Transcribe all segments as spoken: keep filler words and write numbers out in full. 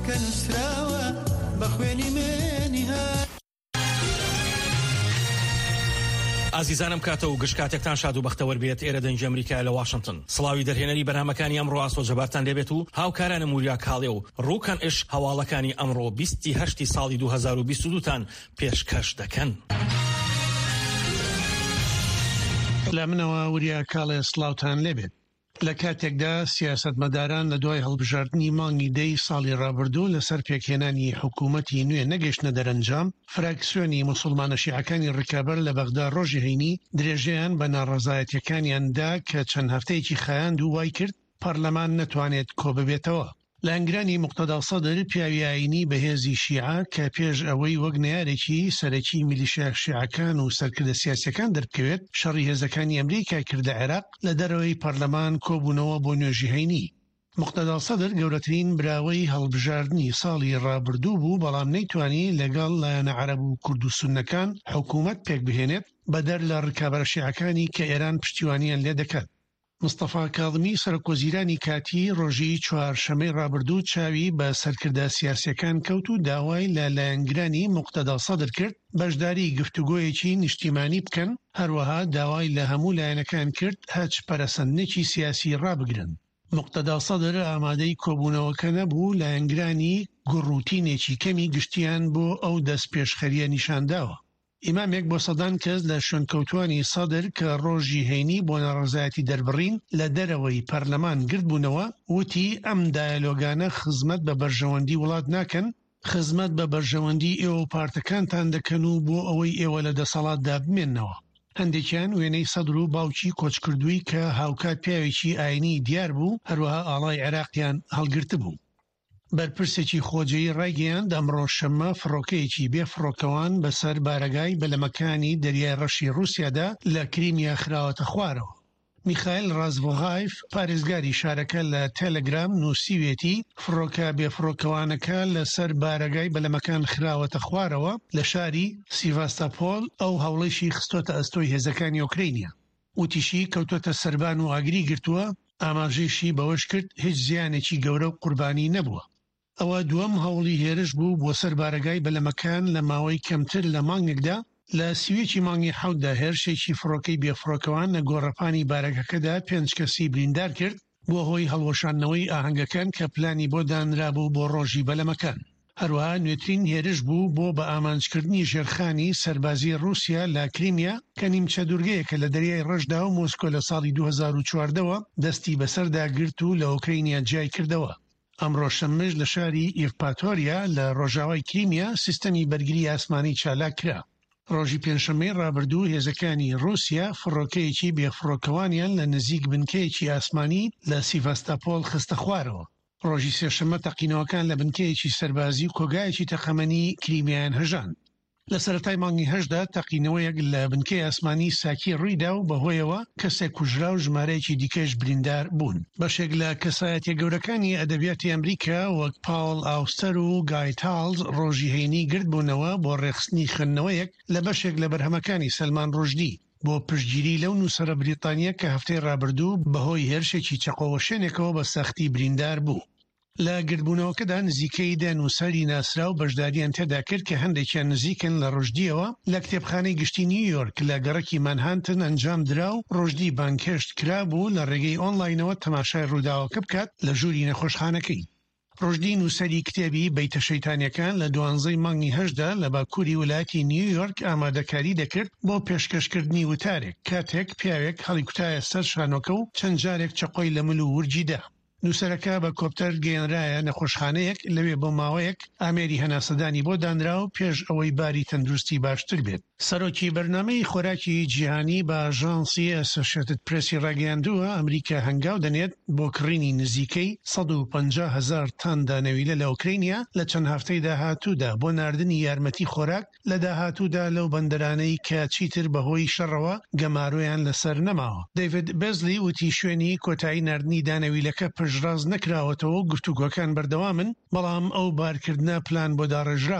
کە نووسراوە بە خوێنی منی ها. ئازیزانم کاتە و گشتکاتێکتان شاد و بەختەوەر بێت. ئێرە دەنج ئەمریکا لە واشنگتن. سڵاوی دەرهێنەری بەرنامەکانی ئەمڕۆ ئاسۆ جەبارتان لێبێت و هاوکارانە موریا کاڵێ و ڕووکەن ئش هەواڵەکانی ئەمڕۆ بیستی هەشتی ساڵی دوو هەزار و بیست و دوو تان پێشکەش دەکەن. لە منەوە وریا کاڵێ سڵاوتان لێبێت. لە کاتێکدا سیاسەتمەداران لە دوای هەڵبژاردننی مانگی دەی ساڵی ڕابردوو لەسەر پێکهێنانی حکوومەتی نوێ نەگەشتنە دەرەنجام، فراکسیۆنی موسڵمانە شیعەکانی ڕکابەر لە بەغدا ڕۆژی هەینی درێژەیان بە ناڕەزایەتیەکانیاندا کە چەند هەفتەیەکی خایاند و وای کرد پەرلەمان نەتوانێت کۆ ببێتەوە. لە ئەنگرانی موقتەدا سەدر پیاوی ئاینی بەهێزی شیعە کە پێش ئەوەی وەک نەیارێکی سەرەکی میلیشیا شیعەکان و سەرکردە سیاسیەکان دەربکەوێت، شەڕی هێزەکانی ئەمریکا کردە عێراق لە دەرەوەی پەرلەمان کۆبوونەوە بۆ نوێژی هەینی. موقتەدا سەدر گەورەترین براوەی هەڵبژاردننی ساڵی ڕابردوو بوو، بەڵام نەیتوانی لەگەڵ لایەنە عەرەب و کورد و سوننەکان حکوومەت پێک بهێنێت بەدەر لە ڕکابەرە شیعەکانی کە ئێران پشتیوانیان لێ دەکات. مستەفا کاڵمی سەرۆکۆزیرانی کاتی ڕۆژی چوارشەمەی ڕابردوو چاوی بە سەرکردە سیاسیەکان کەوت و داوای لە لایەنگرانی موقتەدا سەدر کرد بەشداری گفتوگۆیەکی نیشتیمانی بکەن، هەروەها داوای لە هەموو لایەنەکان کرد هەچ پەرەسەندنێکی سیاسی ڕابگرن. موقتەدا سەدر ئامادەی کۆبوونەوەکە نەبوو، لایەنگرانی گوڕوتینێکی کەمی گشتیان بۆ ئەو دەست پێشخەریە نیشانداوە. ئیمامێک بۆ سەدان کەس لە شوێنکەوتوانی سەدر کە ڕۆژی هەینی بۆ ناڕەزایەتی دەربڕین لە دەرەوەی پەرلەمان گرت بوونەوە، وتی ئەم دایەلۆگانە خزمەت بە بەرژەوەندی وڵات ناکەن، خزمەت بە بەرژەوەندی ئێوە و پارتەکانتان دەکەن و بۆ ئەوەی ئێوە لە دەسەڵاتدا بمێننەوە. هەندێکیان وێنەی سەدر و باوکی کۆچکردووی کە هاوکات پیاوێکی ئاینی دیار بوو، هەروەها ئاڵای عێراقیان هەڵگرت بوو. بەرپرسێکی خۆجەی ڕایگەیاند ئەمڕۆ شەممە فڕۆکەیەکی بێفڕۆکەوان بەسەر بارەگای بەلەمەکانی دەریای ڕەشی رووسیادا لە کریمیا خراوەتە خوارەوە. میخائیل رازڤۆغایف پارێزگاری شارەکە لە تێلەگرام نووسیوێتی فڕۆکە بێفڕۆکەوانەکە لەسەر بارەگای بەلەمەکان خراوەتە خوارەوە لە شاری سیڤاستاپۆل ئەو هەوڵەیشی خستۆتە ئەستۆی هێزەکانی ئۆکرینیا. وتیشی کەوتۆتە سەربان و ئاگری گرتووە، ئاماژەیشی بەوەش کرد هیچ زیانێکی گەورە و قوربانی نەبووە. ئەوە دووەم هەوڵی هێرش بوو بۆ سەر بارەگای بەلەمەکان لە ماوەی کەمتر لە مانگێکدا. لە سوێکی مانگی حەوتدا هێرشێکی فڕۆکەی بێفڕۆکەوان لە گۆڕەپانی بارەکەکەدا پێنج کەسی بریندار کرد بۆ هۆی هەڵوەشاندنەوەی ئاهەنگەکان کە پلانی بۆ دانرابوو بۆ ڕۆژی بەلەمەکان. هەروەها نوێترین هێرش بوو بۆ بە ئامانجکردنی ژێرخانی سەربازی رووسیا لە کریمیا کە نیمچە دوورگەیەکە لە دەریای ڕەشدا و مۆسکۆ لە ساڵی دوو هەزار و چواردەوە دەستی بەسەردا گرت و لە ئۆکرینیا جای کردەوە. ئەمڕۆ شەممەش لە شاری ئیڤپاتۆریا لە ڕۆژاوای کریمیا سیستەمی بەرگری ئاسمانی چالاک کرا. ڕۆژی پێنجشەممەی ڕابردوو هێزەکانی رووسیا فڕۆکەیەکی بێفڕۆکەوانیان لە نزیک بنکەیەکی ئاسمانی لە سیڤاستاپۆل خستە خوارەوە. ڕۆژی سێشەممە تەقینەوەکان لە بنکەیەکی سەربازی و کۆگایەکی تەقەمەنی کریمیان هەژان. لە سەرەتای مانگی هەشدا تەقینەوەیەک لە بنکەی ئاسمانی ساکی ڕوویدا و بەهۆیەوە کەسێک کوژرا و ژمارەیەکی دیکەش بریندار بوون. بەشێک لە کەسایەتیە گەورەکانی ئەدەبیاتی ئەمریکا وەک پاوڵ ئاوستەر و گای تاڵز ڕۆژی هەینی گرت بوونەوە بۆ ڕێخستنی خوێندنەوەیەک لە بەشێک لە بەرهەمەکانی سەلمان ڕۆژدی بۆ پشتگیری لەو نووسەرە بریتانیا کە هەفتەی ڕابردوو بەهۆی هێرشێکی چەقۆوەشێنێکەوە بە سەختی بریندار بوو. لە گردبوونەوەکەدا نزیکەی دە نووسەری ناسرا و بەشداریان تێدا کرد کە هەندێکیان نزیکن لە ڕۆژدیەوە لە کتێبخانەی گشتی نیویۆرک لە گەڕەکی مانهاتن ئەنجام درا و ڕۆژدی بانکێشت کرا بوو لە ڕێگەی ئۆنلاینەوە تەماشای ڕووداوەکە بکات لە ژووری نەخۆشخانەکەی. ڕۆژدی نووسەری کتێبی بەیتە شەیتانیەکان لە دوانزەی مانگی هەشدا لە باکووری ویلایەتی نیویۆرک ئامادەکاری دەکرد بۆ پێشکەشکردنی وتارێک کاتێک پیاوێک هەڵی کوتایە سەر شانۆکە و چەند جارێک چەقۆی لە مل و ورجیدا. نووسەرەکە بە کۆپتەر گەێنرایە نەخۆشخانەیەک لەوێ بۆ ماوەیەک ئامێری هەناسەدانی بۆ دانرا و پێش ئەوەی باری تەندروستی باشتر بێت. سەرۆکی بەرنامەی خۆراکی جیهانی بە ئاژانسی ئەسۆسیێتد پرێسی ڕاگەیاندووە ئەمریکا هەنگاو دەنێت بۆ کڕینی نزیکەی سەد و پەنجا هەزار تان دانەویلە لە ئۆکرینیا لە چەند هەفتەی داهاتوودا بۆ ناردنی یارمەتی خۆراک لە داهاتوودا لەو بەندەرانەی کە چیتر بەهۆی شەڕەوە گەمارویان لەسەر نەماوە. دەیڤید بێزلی وتی شوێنی کۆتایی ناردنی دانەویلەکە پژڕاز نەکراوەتەوە و گفتوگۆکان بەردەوامن، بەڵام ئەو بارکردنە پلان بۆ داڕێژراوە.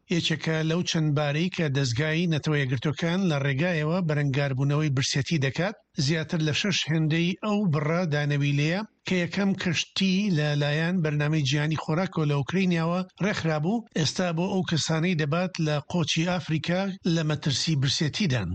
یەکێکە لەو چەند بارەی کە دەستگای نەتەوە یەکگرتوەکان لە ڕێگایەوە بەرەنگاربوونەوەی برسێتی دەکات زیاتر لە شەش هێندەی ئەو بڕە دانەویلەیە کە یەکەم کەشتی لە لایەن بەرنامەی جیهانی خۆراکۆ لە ئوکرایناوە ڕێکخرابوو ئێستا بۆ ئەو کەسانەی دەبات لە قۆچی ئافریکا لە مەترسی برسێتیدان.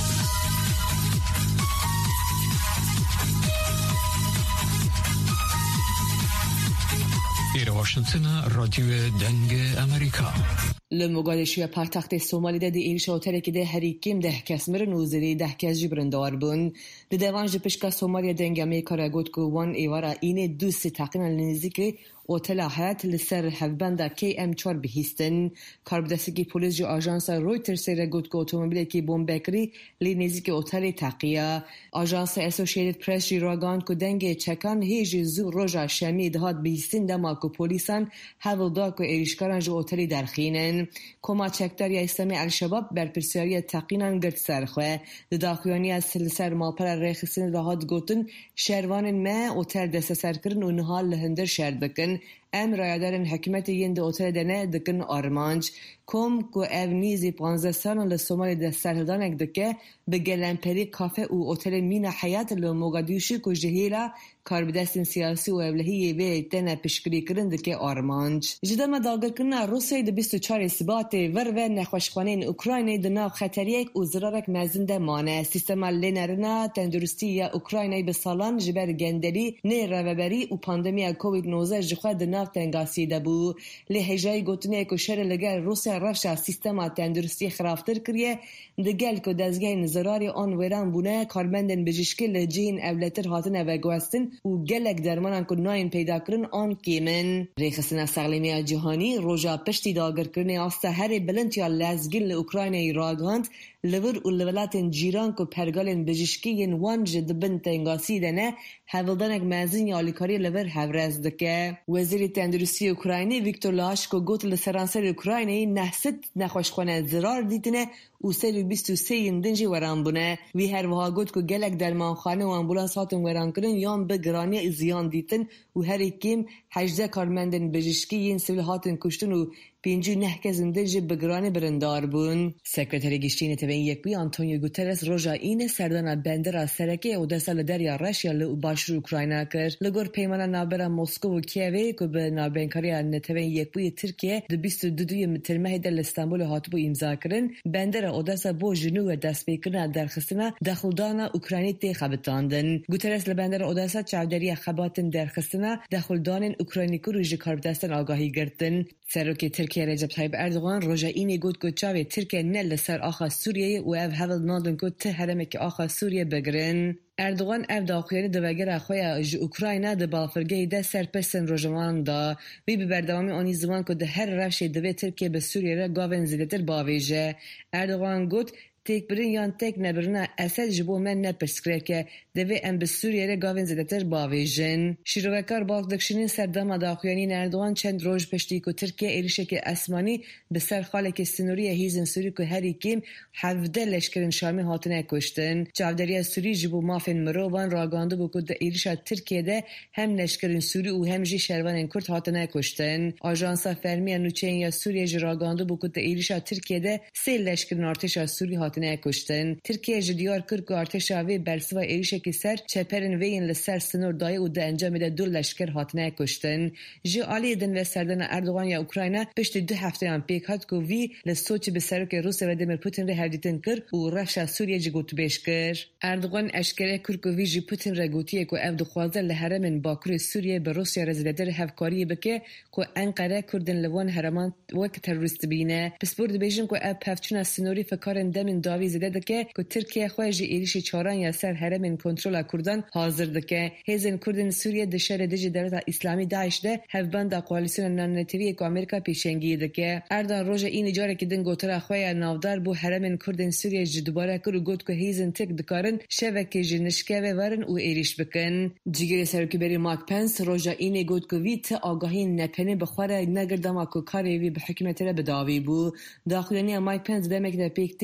إلى واشنطن راديو دنگ أمريكا. لمقادشية پایتخت سومالی ده ایرش اوترکی ده هریکیم ده کس مرن و زدی ده کس جبران دار بون. ده دوانج پشکا سومالی دنگ امریکا را گوت که وان ایوارا اینه دوست تقریبا لنزدیک اوتلا حیات لسر هفبنده کی ام چهار بهیستن. کاربدستگی پلیس جو آژانس رویترز را گوت که اتومبیلی که بمبکری لنزدیک اوتل تقیه. آژانس اسوسییتد پرس جی راگان که دنگ چکان هیچ زو روزا شمی دهات بهیستن دما که پلیسان هفلدا که ایرشکاران جو اوتلی درخینن. کما چکداری اسلامی الشباب بر پرسیاری تقینان گرد سرخواه. داخیانی از سلسر مالپر ریخسین دهات گوتن شهروان ما اوتل دست سر کرن و نهال لهندر شرد بکن. ام رایدارن حکمت یند اوتل دنه دکن آرمانج کم کو او نیزی پانزده سالن لسومالی دستر هدانک دکه به گلنپری کافه و اوتل مین حیات لموگادیوشی کو جهیلا کاربدستین سیاسی و اولهی به دنه پشکری کرن دکه آرمانج. جدما داگر کرنا روسیه ده بیست و چهار سبات ور و نخوشخانین اوکراینی دناو خطریک و زرارک مزنده مانه. سیستم لنرنا تندرستی یا اوکراینی به سالان جبر گندلی نه روبری و پاندمی کووید نوزده جخواه دناو تنگاسی دبو. لحجای گوتنه که شر لگر روسیه رفش سیستم تندرستی خرافتر کریه دگل که دزگه نزراری آن ویران بونه کارمندن بجشکی لجین اولتر هاتنه و گوستن و گلک درمانان که ناین پیدا کرن آن کیمن. ریخستن سقلیمی جهانی روژا پشتی داگر کرنه آسته هر بلنتیا لزگل لأوکراین ایراگاند لور و لولاتن جیران که پرگالن بجشکی ین وانج دبن تنگاسی دنه هفلدانک مزین یا لیکاری لور هورز دکه. وزیر تندرستی اوکراینی ویکتور لاشکو گوت لسرانسر اوکراینی نحست نخوشخانه زرار دیتنه و سر بیست و سه یندنجی وران بونه. وی هر وها گوت که گلک درمانخانه و امبولانس هاتن وران کرن یان به گرانی زیان دیتن و هر اکیم هجده کارمندن بجشکی ین سویل هاتن کشتن و پینجو نه کزن دنجی بگرانی برندار بون. سکرتری گشتین تبین یکوی آنتونیو گوترس روژا این سردان بندر سرکی او ده سال دریا رشیا لو باشر اوکراینا کرد. لگور پیمان نابرا مسکو و کیوی که به نابینکاری نتبین یکوی ترکیه ده بیست و دو مترمه دل استانبول هاتبو امضا کرن. بندر او ده سال بو جنوب دست بیکرن درخستنا دخلدان اوکراینی تی خبتاندن. گوترس لبندر او ده سال چاودری خباتن درخستنا دخلدان اوکراینی کو روژ کاربدستن آگاهی گرتن. سروکی ترکیه رجب طیب اردوغان روژا اینی گوت که چاوی ترکیه نل سر آخا سوریه و او هول نادن که ته هرمه که آخا سوریه بگرن. اردوغان او داخویانی دوگر اخوی جو اوکراینه ده بالفرگه ده سرپسن روژمان دا وی ببردوامی آنی زمان که ده هر روش دوی ترکیه به سوریه را گاون زیدتر باویجه. اردوغان گوت تک برین یان تک نبرنا اسد جبو من نپرسکره که دوی ام به سوریه را گاون زدتر باویجن. شیروکار باق دکشنین سردام داخویانی اردوغان چند روز پشتی که ترکیه ایرشه که اسمانی به سر خاله که سنوری هیزن سوری که هر یکیم هفده لشکرین شامی هاتنه کشتن. چاودری سوری جبو مافین مروبان راگانده بو که ایرشا ترکیه ده هم لشکرین سوری و هم جی شروان کرد هاتنه کشتن. آژانسا فرمی نوچین یا سوریه جی راگانده بو که ایرشا ترکیه ده سه لشکرین ارتشا سوری هاتنه کشتن. ترکیه جدیار کرد که ارتشا وی برسوا ایرشه که سر چپرن وین لسر سنور دای و ده انجام ده دو لشکر هاتنه کشتن. جو علی دن و سردان اردوغان یا اوکراینا پشت دو هفته هم پیک هات که وی لسوچ به سرک روسیه و دمیر پوتین را هردیتن کرد و رفش سوریه جی گوت بیش کرد. اردوغان اشکره کرد که وی جی پوتین را گوتیه که او دخوازه لحرم باکور سوریه به روسیه رزیدتر هفکاری بکه که انقره کردن لوان حرمان وقت تروریست بینه. پس برد بیشن که او پفچون سنوری فکارن دمین داوی زده دکه که ترکیه خواهی ایریشی چاران یا سر حرم کنترل کردن حاضر دکه. هیزن کردن سوریه دشهر دژ دولت اسلامی داعش ده هفبند کوالیسیون نانتری که آمریکا پیشنگی دکه. اردان روز این جاره که دن گوتر خواهی نافدار بو حرم کردن سوریه دوباره کرد گوت که هیزن تک دکارن شبکه جنشکه و ورن و ایریش بکن. جیگر سرکبری مایک پنس روز این گوت که وی ته آگاهی نپنه بخوره نگردم که کاری وی به حکمت را بداوی بو. داخلانی مایک پنس به مکتب پیکتی که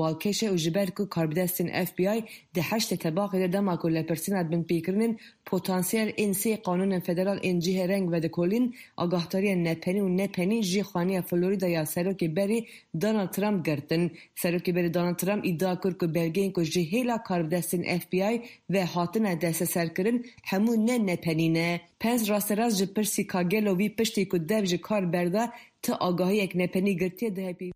malkeşe û ji ber ku karbidestên F B I di heştê tebaqê de dema ku lepirsîna binpêkirinin potansiyel ên sê qanûnên federal ên cihê reng vedikolîn agahtariya nepenî û nepenî jî xaniya Floridaya serokê berê Donald Trump girtin. Serokê berê Donald Trump îdia kir ku belgeyên ku ji hêla karbidestên F B I ve hatine desteserkirin hemû ne nepenî ne. Pence rasterast ji pirsî ka gelo wî piştî ku dev ji kar berda ti agahiyek nepenî girtiye dihepî.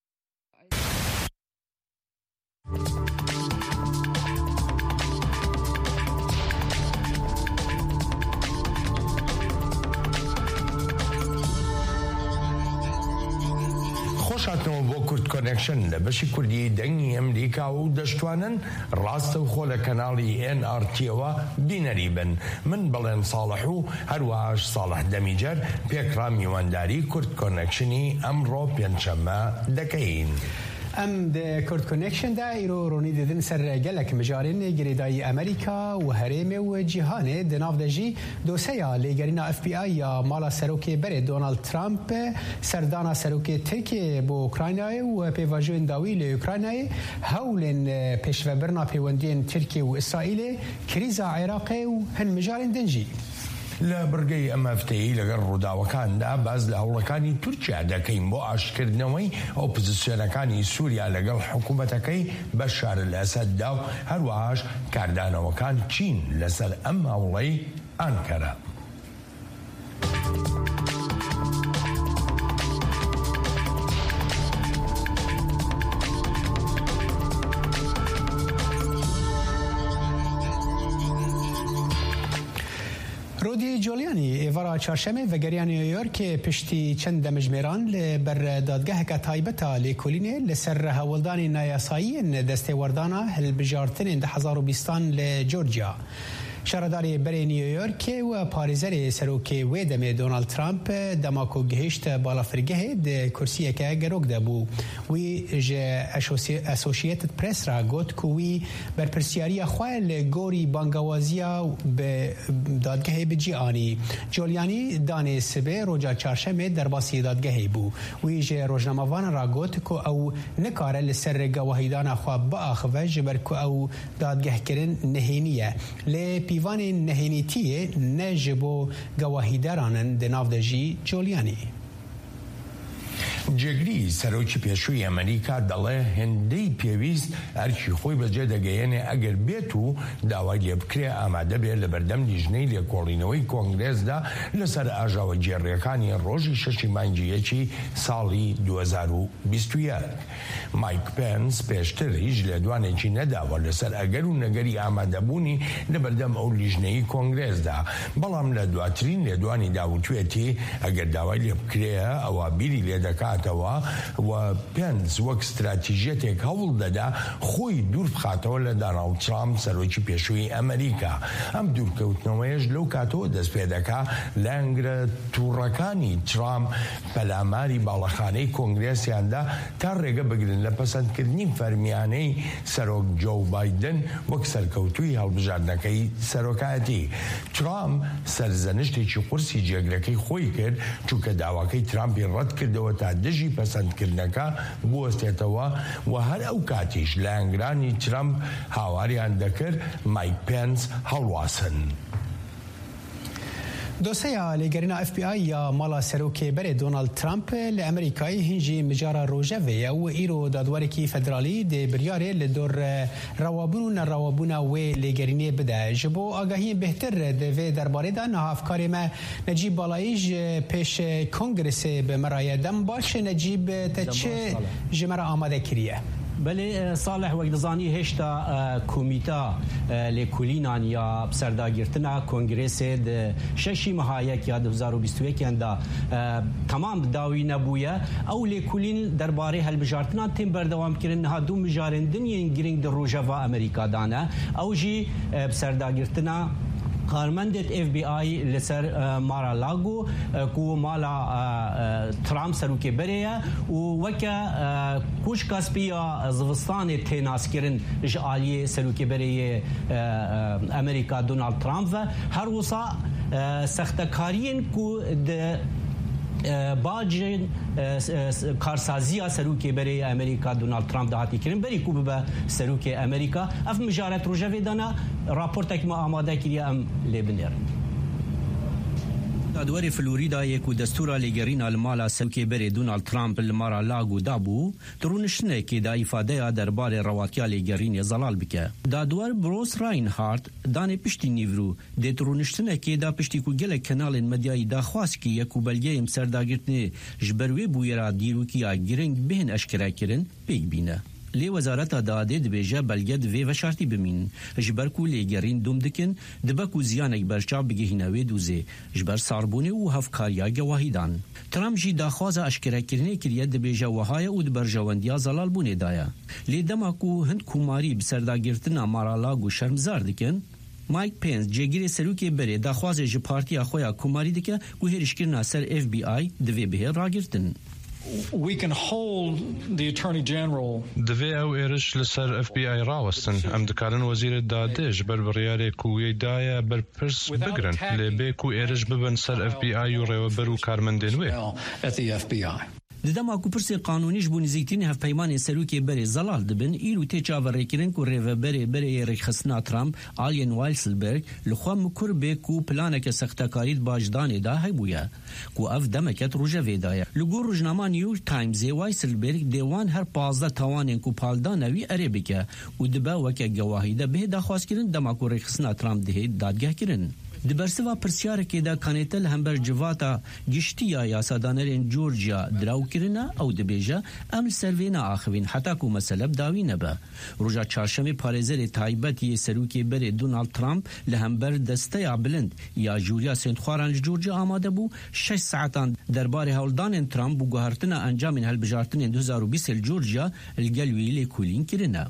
خۆشاتنەوە بۆ کورد کۆنێکشن لە بەشی کوردی دەنگی ئەمریکا و دەشتوانن ڕاستە و خۆ لە کەناڵی ئێن ئار تیەوە بینەری بن. من بەڵێن ساڵح و هەروەهاش ساڵح دەمیجەر پێکرا میوانداری کورد کۆنێکشنی ئەمڕۆ پێنجشەممە دەکەین. ام د کورد کنکشن دا ایرو رونی دیدن سر گلک مجارین گریدای امریکا و هرم و جهان د ناو دجی دوسیا لګرینا اف بی آی یا مالا سروکی بر دونالد ترامپ سردانا سروکی ترکیه بو اوکراینای و پیواژن داوی له اوکراینای هولن پېشوبرنا پیوندین ترکیه و اسرائیل کریزا عراق و هن مجارین دنجی لە بڕگەی ئەمەفتەیی لەگەڵ ڕووداوەکاندا باز لە هەوڵەکانی تورکیا دەکەین بۆ ئاشکردنەوەی ئەو پزیسیۆنەکانی سووریا لەگەڵ حکوومەتەکەی بەشار الئەسەددا و هەروەهاش کاردانەوەکان چین لەسەر ئەم هەوڵەی ئانکەرە. رودی جولیانی ایوارا چهارشنبه و گریان نیویورک پشتی چند دمجمیران بر دادگاه که تایبتا لیکولینه لسر هولدانی نایاسایی دسته وردانا هلبجارتن ده هزار و بیستان لجورجیا. شهرداری بری نیویورک و پاریزر سروکی و دم دونالد ترامپ دماکو گهشت بالا فرگه ده کرسیه که گروگ ده بو وی جه اسوشیتد پرس را گوت که وی بر پرسیاری خواه گوری بانگوازیا به دادگه بجی آنی. جولیانی دانه سبه روژا چارشمه در باسی دادگه بو وی جه روژناموان را گوت که او نکاره لسر گواهیدان خواه با آخوه جبر که او دادگه کرن نهینیه لی پیوان نهینیتیه نجبو گواهیدارانن دناو دجی جولیانی. جگری سەرۆکی پێشووی ئەمریکا دەڵێ هێندەی پێویست ئەرکی خۆی بەجێ دەگەیەنێ ئەگەر بێت و داوای لێ بکرێ ئامادە بێت لە بەردەم لیژنەی لێکۆڵینەوەی کۆنگرێسدا لەسەر ئاژاوە جێڕیەکانی ڕۆژی شەشی مانگی یەکی ساڵی دوو هەزار و بیست و یەک. مایک پێنس پێشتر هیچ لێدوانێکی نەداوە لەسەر ئەگەر و نەگەری ئامادەبوونی لە بەردەم ئەو لیژنەی کۆنگرێسدا، بەڵام لە دواترین لێدوانی داوتوێتی ئەگەر داوای لێ بکرێ ئەوە بیری لێ دەکات و پێنس وەک استراتیژیەتێک هەوڵ دەدا خۆی دوور بخاتەوە لە دۆناڵد ترامپ سەرۆکی پێشووی ئەمریکا. ئەم دوورکەوتنەوەیەش لەو کاتەوە دەست پێ دەکا لەنگرە تووڕەکانی ترامپ پەلاماری باڵەخانەی کۆنگرێسیاندا تا ڕێگە بگرن لە پەسەندکردنی فەرمیانەی سەرۆک جۆ بایدن وەک سەرکەوتووی هەڵبژاردنەکەی سەرۆکایەتی. ترامپ سەرزەنشتێکی قورسی جێگرەکەی خۆی کرد چونکە داواکەی ترامپی ڕەت کردەوە تا دژی پەسەندکردنەکە بوەستێتەوە و هەر ئەو کاتیش لە ئەنگرانی ترامپ هاواریان دەکرد مایک پێنس هەڵواسن. دوسیا لګرینا اف بی آی یا مالا سروکی بر دونالد ترامپ ل امریکای هنجی مجارا روجوی او ایرو دادوارکی فدرالی د بریاره ل دور روابون روابون و لګرینی بده جبو آگاهی بهتر د و درباره دا نه افکار ما نجیب بالایج پیش کنگرس به مرایدم باش نجیب تچه جمره آماده کریه. بله صالح وقت زانی هشتا کمیتا لکولینان یا بسرداگرتنا کنگرس ششی مهایک یا دو هزار و بیست و یک اندا تمام داوی نبویه او لکولین درباره هالبجارتنا تیم بردوام کردن ها دو مجارندن ین گرینگ در روجوا امریکا دانه او جی بسرداگرتنا کارمندت اف بی آی لسر مارا لاگو کو مالا ترامپ سروکی بریه و وکا کوش کاسپیا زوستان تیناس کرن جالی سروکی بریه امریکا دونالد ترامپ و هر وصا سختکارین کو د باج کارسازی سروکی برای امریکا دونالد ترامپ دهاتی کردن بری کو به سروکی امریکا اف مجارت روجه دانا راپورتک ما آماده کردی ام لبنان دادوری فلوریدا یکو دستورا لگرین المالا سوکی بری دونالد ترامپ المارا لاگو دابو درونشنه که دا ifade درباره رواتیا لگرین زلال بکه دادوار بروس راینهارت دانه پشتی نیورو ده درونشنه که دا پشتی کو گل کنال مدیای دا خواست که یکو بلگه ام سرداگرتنه جبروی بویرا دیرو کیا گرنگ بهن اشکره کرن بیگ بینه لی وزارت داده دبیجه بلگه دوی و شرطی بمین جبرکو لیگرین دوم دکن دبکو زیانک برچا بگهینوی دوزه جبر ساربونه و هفکاریا گواهیدان ترامپ جی داخواز اشکره کرنه کریه دبیجه وهای او دبر جواندیا زلال بونه دایا لی دماکو هند کوماری بسرداگرتنا مارالاگو شرمزار دکن مایک پینس جگیری سروکی بری داخواز جی پارتیا خویا کوماری دکه گو هرشکرنا سر اف بی آی دوی به راگرتن We can hold the Attorney General. دوی او ایرش لسر اف بی آی راوستن ام دکارن وزیر دادش بر بریاره کوی دایا بر پرس بگرن لبه کو ایرش ببن سر اف بی آی و ریو برو کارمندین وی At the F B I. دما کو پرس قانونیش بو نزیکتین هف پیمان سروکی بری زلال دبن ایرو تی چاور کرن کو ریو بری بری رخصنا ترامپ آلین وایلسلبرگ لخوا مکر به کو پلان که سختکاری باجدان دا هبویا کو اف دمکت روجه ویدایا لگو روزنامه نیویورک تایمز وایلسلبرگ دیوان هر پازده توانین کو پالدان وی عربیکه و دبا وک گواهیده به دخواست کرن دما کو رخصنا ترامپ ده دادگاه کرن دبرسوا پرسیار که دا کانیتل همبر جواتا گشتیا یاسادانرین جورجیا دراو کرنا او دبیجا ام سروینا آخوین حتی کو مسئله داوی نبا روژا چارشم پارزر تایبتی سروکی بری دونالد ترامپ لهمبر دسته بلند یا جوریا سنتخواران جورجیا آماده بو شش ساعتان دربار هولدان ترامپ بو گوهرتنا انجامین هل بجارتن دو هزار و بیست جورجیا الگلوی لیکولین کرنا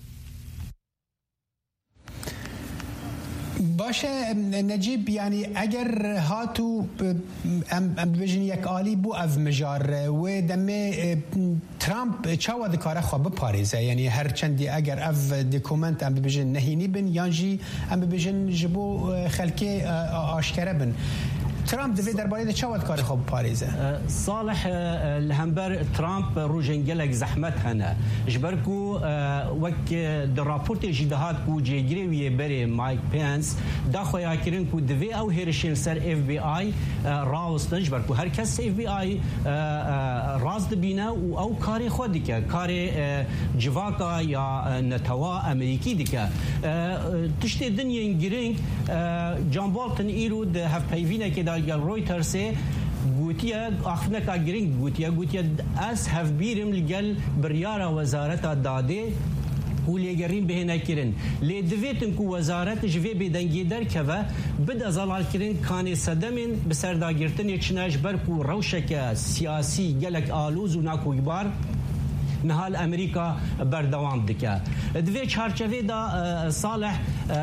باشه نجیب یعنی اگر هاتو ام ام بجن یک عالی بو اف مجار و دمه ترامپ چاوا دکاره خواب پاریزه یعنی هر چندی اگر اف دکومنت ام بجن نهینی بن یانجی ام بجن جبو خلکی آشکره بن ترامپ دوی درباره چاوت کار خوب پاریزه صالح الهمبر ترامپ روجنگلک زحمت هنه جبرکو وک در راپورت جدهات کو جگری وی بری مایک پینس دا خویا کرن کو دوی او هرشن سر اف بی آی راوستن جبرکو هر کس اف بی آی راز دبینه او او کاری خود دیگه کاری جواکا یا نتوا امریکی دیگه تشتی دنیا گرینگ جان بالتن ایرو ده هف پیوینه که دا رویترز گوتیا آخرنا کا گرینگ گوتیا گوتیا از هف بیرم لگل بریارا وزارت داده وليجرين بهنا كرين لدفيتن كو وزارت جوي بدنجي در كوا بدا زلال كرين كان صدمن بسرداگرتن يكشناج بركو روشك سياسي جلك آلوز وناكو كبار نهال امریکا بردوام دکه دوی چارچوه دا صالح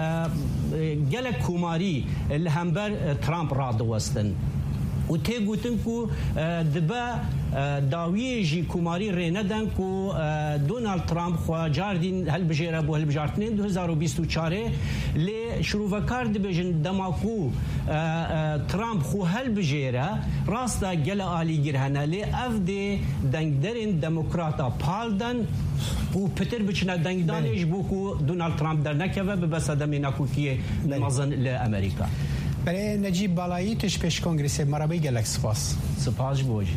گلک کوماری الهمبر ترامپ را دوستن و تی گوتن کو دبا داویه جی کوماری ریندن کو دونالد ترامپ خوا جاردین هل بجیره بو هل بجارتنین دو هزار و بیست و چاره لی شروفکار دبیجن دماکو ترامپ خو هل بجیره راستا گل آلی گرهنه لی اف دی دنگدرین دموکراتا پالدن و پتر بچنه دنگدانش بو کو دونالد ترامپ در نکوه ببسادمی نکو که مزن لامریکا برای نجیب بالایی تش پیش کنگرس مرابی گلک سپاس سپاس بوجی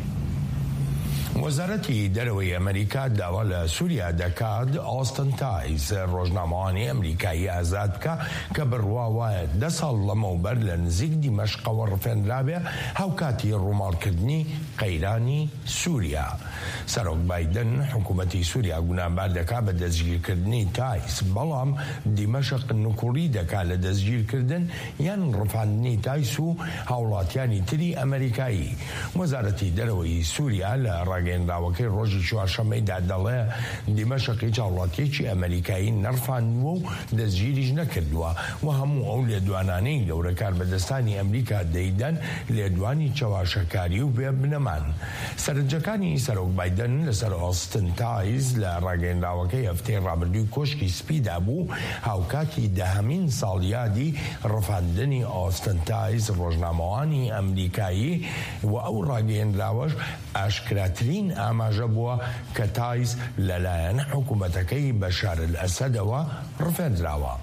وەزارەتی دەرەوەی ئەمریکا داوا لە سووریا دەکات ئاستن تایز ڕۆژنامەوانی ئەمریکایی ئازاد بکە کە بڕوا وایە دە ساڵ لەمەوبەر لە نزیک دیمەشقەوە ڕفێنرابێ هاوکاتی ڕووماڵکردنی قەیرانی سووریا. سەرۆک بایدن حکوومەتی سووریا گونابار دەکا بە دەستگیرکردنی تایز بەڵام دیمەشق نوکوڕی دەکا لە دەستگیرکردن یان ڕفاندنی تایس و هاوڵاتیانی تری ئەمریکایی. وەزارەتی دەرەوەی سووریا لە ڕاگەیەنراوەکەی ڕۆژی چوارشەممەیدا دەڵێ دیمەشقی هاوڵاتیەکی ئەمریکایی نەرفاندووە و دەستگیریش نەکردووە و هەموو ئەو لێدوانانەی گەورە کاربەدەستانی ئەمریکا دەیدەن لێدوانی چاواشەکاری و بێ بنەمان. سەرنجەکانی سەرۆک بایدن لەسەر ئۆستن تایز لە ڕاگەیەندراوەکەی هەفتەی ڕابردووی کۆشکی سپیدا بوو هاوکاتی دەهەمین ساڵیادی ڕفاندنی ئۆستن تایز ڕۆژنامەوانی ئەمریکایی و ئەو ڕاگەیەندراوەش ئاشکراترین ئاماژە بووە کە تایز لەلایەن حکوومەتەکەی بەشار الئەسەدەوە ڕفێندراوە.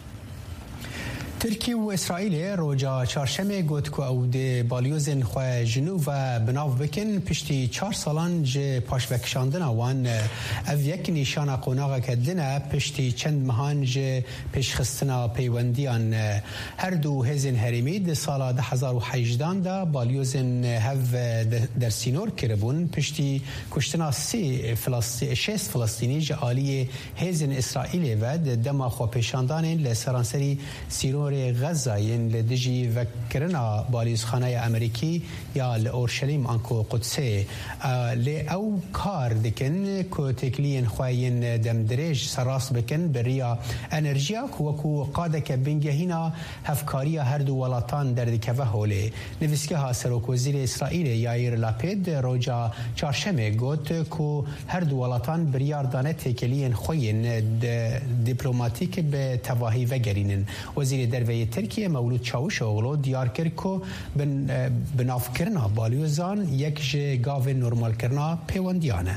ترکیه و اسرائیل روجا چهارشنبه گفت که او ده بالیوزن خواه جنوب و بناو بکن پشتی چهار سالان جه پاشوکشاندن وان او یک نشان قوناغ کدنه پشتی چند مهان جه پیشخستنا پیوندیان هر دو هزین هریمی ده سال ده هزار و هجدان ده بالیوزن هف در سینور کربون پشتی کشتنا سی فلسطین شست فلسطینی جه آلی هزین اسرائیل و دما خواه پیشاندان لسرانسری سینور غزاین لدجی وکرنا بالیزخانه امریکی یا لأورشلیم آنکو قدسه لی او کار دکن که تکلین خواهین دمدرج سراس بکن بریا انرژیا وکو قادک بنگهینا هفکاری هر دو ولاتان در دکوه هوله نویسکه ها سروک وزیر اسرائیل یایر لاپید روجا چارشمه گوت که هر دو ولاتان بریار دانه تکلین خواهین دیپلوماتیک به تواهی وگرینن. وزیر دروی ترکیه مولود چاوشوغلو دیار کرد که بناف کرنا بالیوزان یک جه گاو نورمال کرنا پیوندیانه.